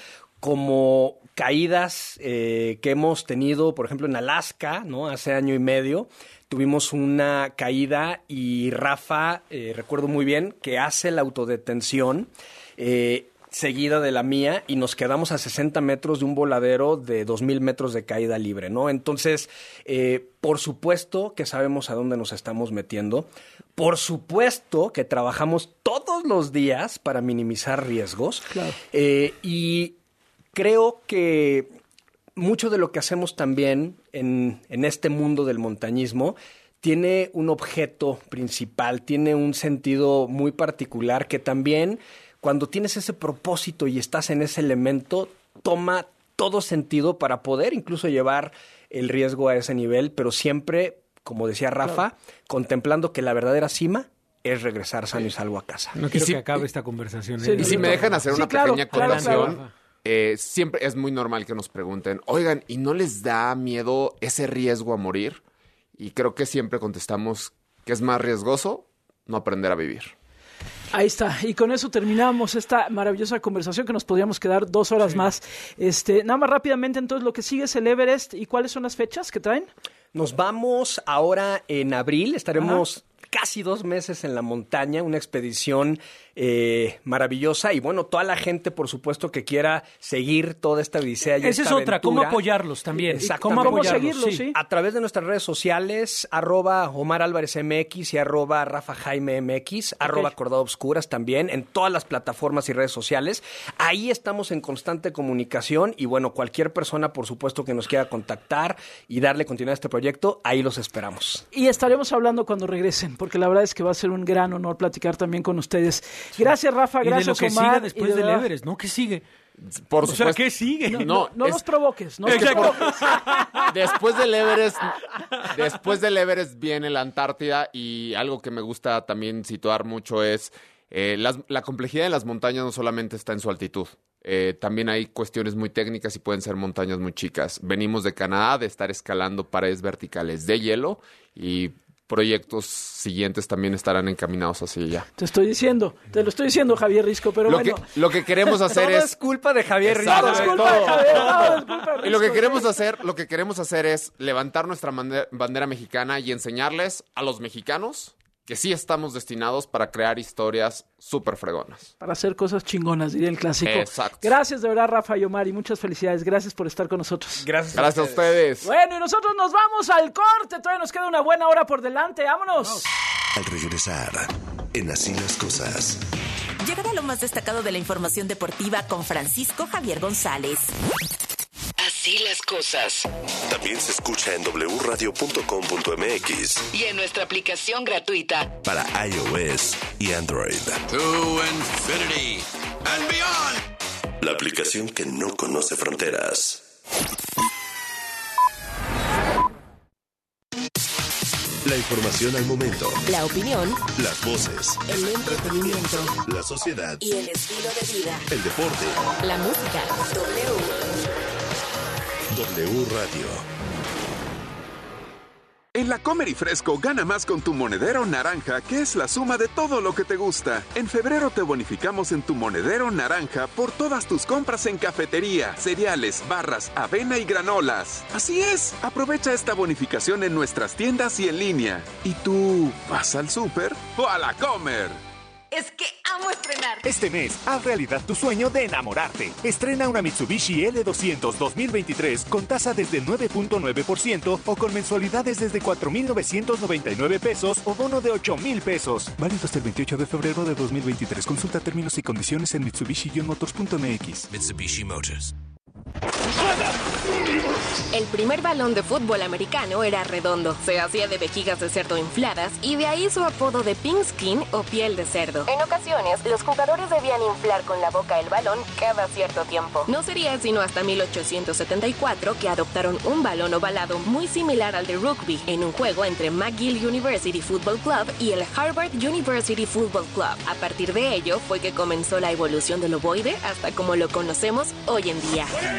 como caídas eh, que hemos tenido, por ejemplo, en Alaska, ¿no? Hace año y medio tuvimos una caída y Rafa, eh, recuerdo muy bien, que hace la autodetención eh, seguida de la mía y nos quedamos a sesenta metros de un voladero de dos mil metros de caída libre, ¿no? Entonces, eh, por supuesto que sabemos a dónde nos estamos metiendo. Por supuesto que trabajamos todos los días para minimizar riesgos. Claro. Eh, y creo que mucho de lo que hacemos también en, en este mundo del montañismo tiene un objeto principal, tiene un sentido muy particular que también cuando tienes ese propósito y estás en ese elemento, toma todo sentido para poder incluso llevar el riesgo a ese nivel, pero siempre, como decía Rafa, Claro. contemplando que la verdadera cima es regresar sano y salvo a casa. No quiero si- que acabe esta conversación. Sí, ¿eh? Y si me dejan hacer Sí, una claro, pequeña claro, acotación, claro. eh, siempre es muy normal que nos pregunten, oigan, ¿y no les da miedo ese riesgo a morir? Y creo que siempre contestamos que es más riesgoso no aprender a vivir. Ahí está, y con eso terminamos esta maravillosa conversación que nos podríamos quedar dos horas más. Este, nada más rápidamente, entonces, lo que sigue es el Everest, ¿y cuáles son las fechas que traen? Nos vamos ahora en abril, estaremos casi dos meses en la montaña, una expedición eh, maravillosa y bueno, toda la gente, por supuesto, que quiera seguir toda esta odisea y Esa esta es otra, aventura. ¿cómo apoyarlos también? Exactamente. ¿Cómo ¿Cómo apoyarlos? seguirlos? Sí. Sí. A través de nuestras redes sociales, arroba Omar Álvarez M X y arroba Rafa Jaime M X, arroba Cordado Obscuras también, en todas las plataformas y redes sociales. Ahí estamos en constante comunicación y bueno, cualquier persona, por supuesto, que nos quiera contactar y darle continuidad a este proyecto, ahí los esperamos. Y estaremos hablando cuando regresen, porque la verdad es que va a ser un gran honor platicar también con ustedes. Gracias, Rafa, Y de gracias, lo que Omar. siga y después de del verdad, Everest, ¿no? ¿Qué sigue? Por O sea, supuesto. ¿qué sigue? No, No, no, no es- los provoques, no los Exacto. provoques. Después del Everest, después del Everest viene la Antártida y algo que me gusta también situar mucho es eh, las- la complejidad de las montañas no solamente está en su altitud. Eh, también hay cuestiones muy técnicas y pueden ser montañas muy chicas. Venimos de Canadá de estar escalando paredes verticales de hielo y proyectos siguientes también estarán encaminados hacia allá. Te estoy diciendo, te lo estoy diciendo, Javier Risco, pero Lo bueno. que, lo que queremos hacer Todo es... es culpa de Javier Exacto, Rizzo. Es culpa de todo, Javier, todo. no, es culpa de Y lo que Risco. queremos hacer, lo que queremos hacer es levantar nuestra mande- bandera mexicana y enseñarles a los mexicanos que sí estamos destinados para crear historias súper fregonas. Para hacer cosas chingonas, diría el clásico. Exacto. Gracias de verdad, Rafa y Omar, y muchas felicidades. Gracias por estar con nosotros. Gracias. Gracias a ustedes. Bueno, y nosotros nos vamos al corte. Todavía nos queda una buena hora por delante. ¡Vámonos! Al regresar, en Así las Cosas. Llegará lo más destacado de la información deportiva con Francisco Javier González. Así las cosas. También se escucha en doble u radio punto com punto m x Y en nuestra aplicación gratuita. para iOS y Android. To infinity and beyond. La aplicación que no conoce fronteras. La información al momento. La opinión, Las voces. el entretenimiento La sociedad. y el estilo de vida. El deporte. La música. W. W Radio. En La Comer y Fresco gana más con tu monedero naranja, que es la suma de todo lo que te gusta. En febrero te bonificamos en tu monedero naranja por todas tus compras en cafetería, cereales, barras, avena y granolas. Así es, aprovecha esta bonificación en nuestras tiendas y en línea. ¿Y tú vas al súper o a La Comer? Es que amo estrenar. Este mes, haz realidad tu sueño de enamorarte. Estrena una Mitsubishi L doscientos dos mil veintitrés con tasa desde nueve punto nueve por ciento o con mensualidades desde cuatro mil novecientos noventa y nueve pesos o bono de ocho mil pesos. Válido hasta el veintiocho de febrero de dos mil veintitrés. Consulta términos y condiciones en mitsubishi motors punto m x. Mitsubishi Motors. El primer balón de fútbol americano era redondo, se hacía de vejigas de cerdo infladas y de ahí su apodo de pink skin o piel de cerdo. En ocasiones, los jugadores debían inflar con la boca el balón cada cierto tiempo. No sería sino hasta mil ochocientos setenta y cuatro que adoptaron un balón ovalado muy similar al de rugby en un juego entre McGill University Football Club y el Harvard University Football Club. A partir de ello fue que comenzó la evolución del ovoide hasta como lo conocemos hoy en día.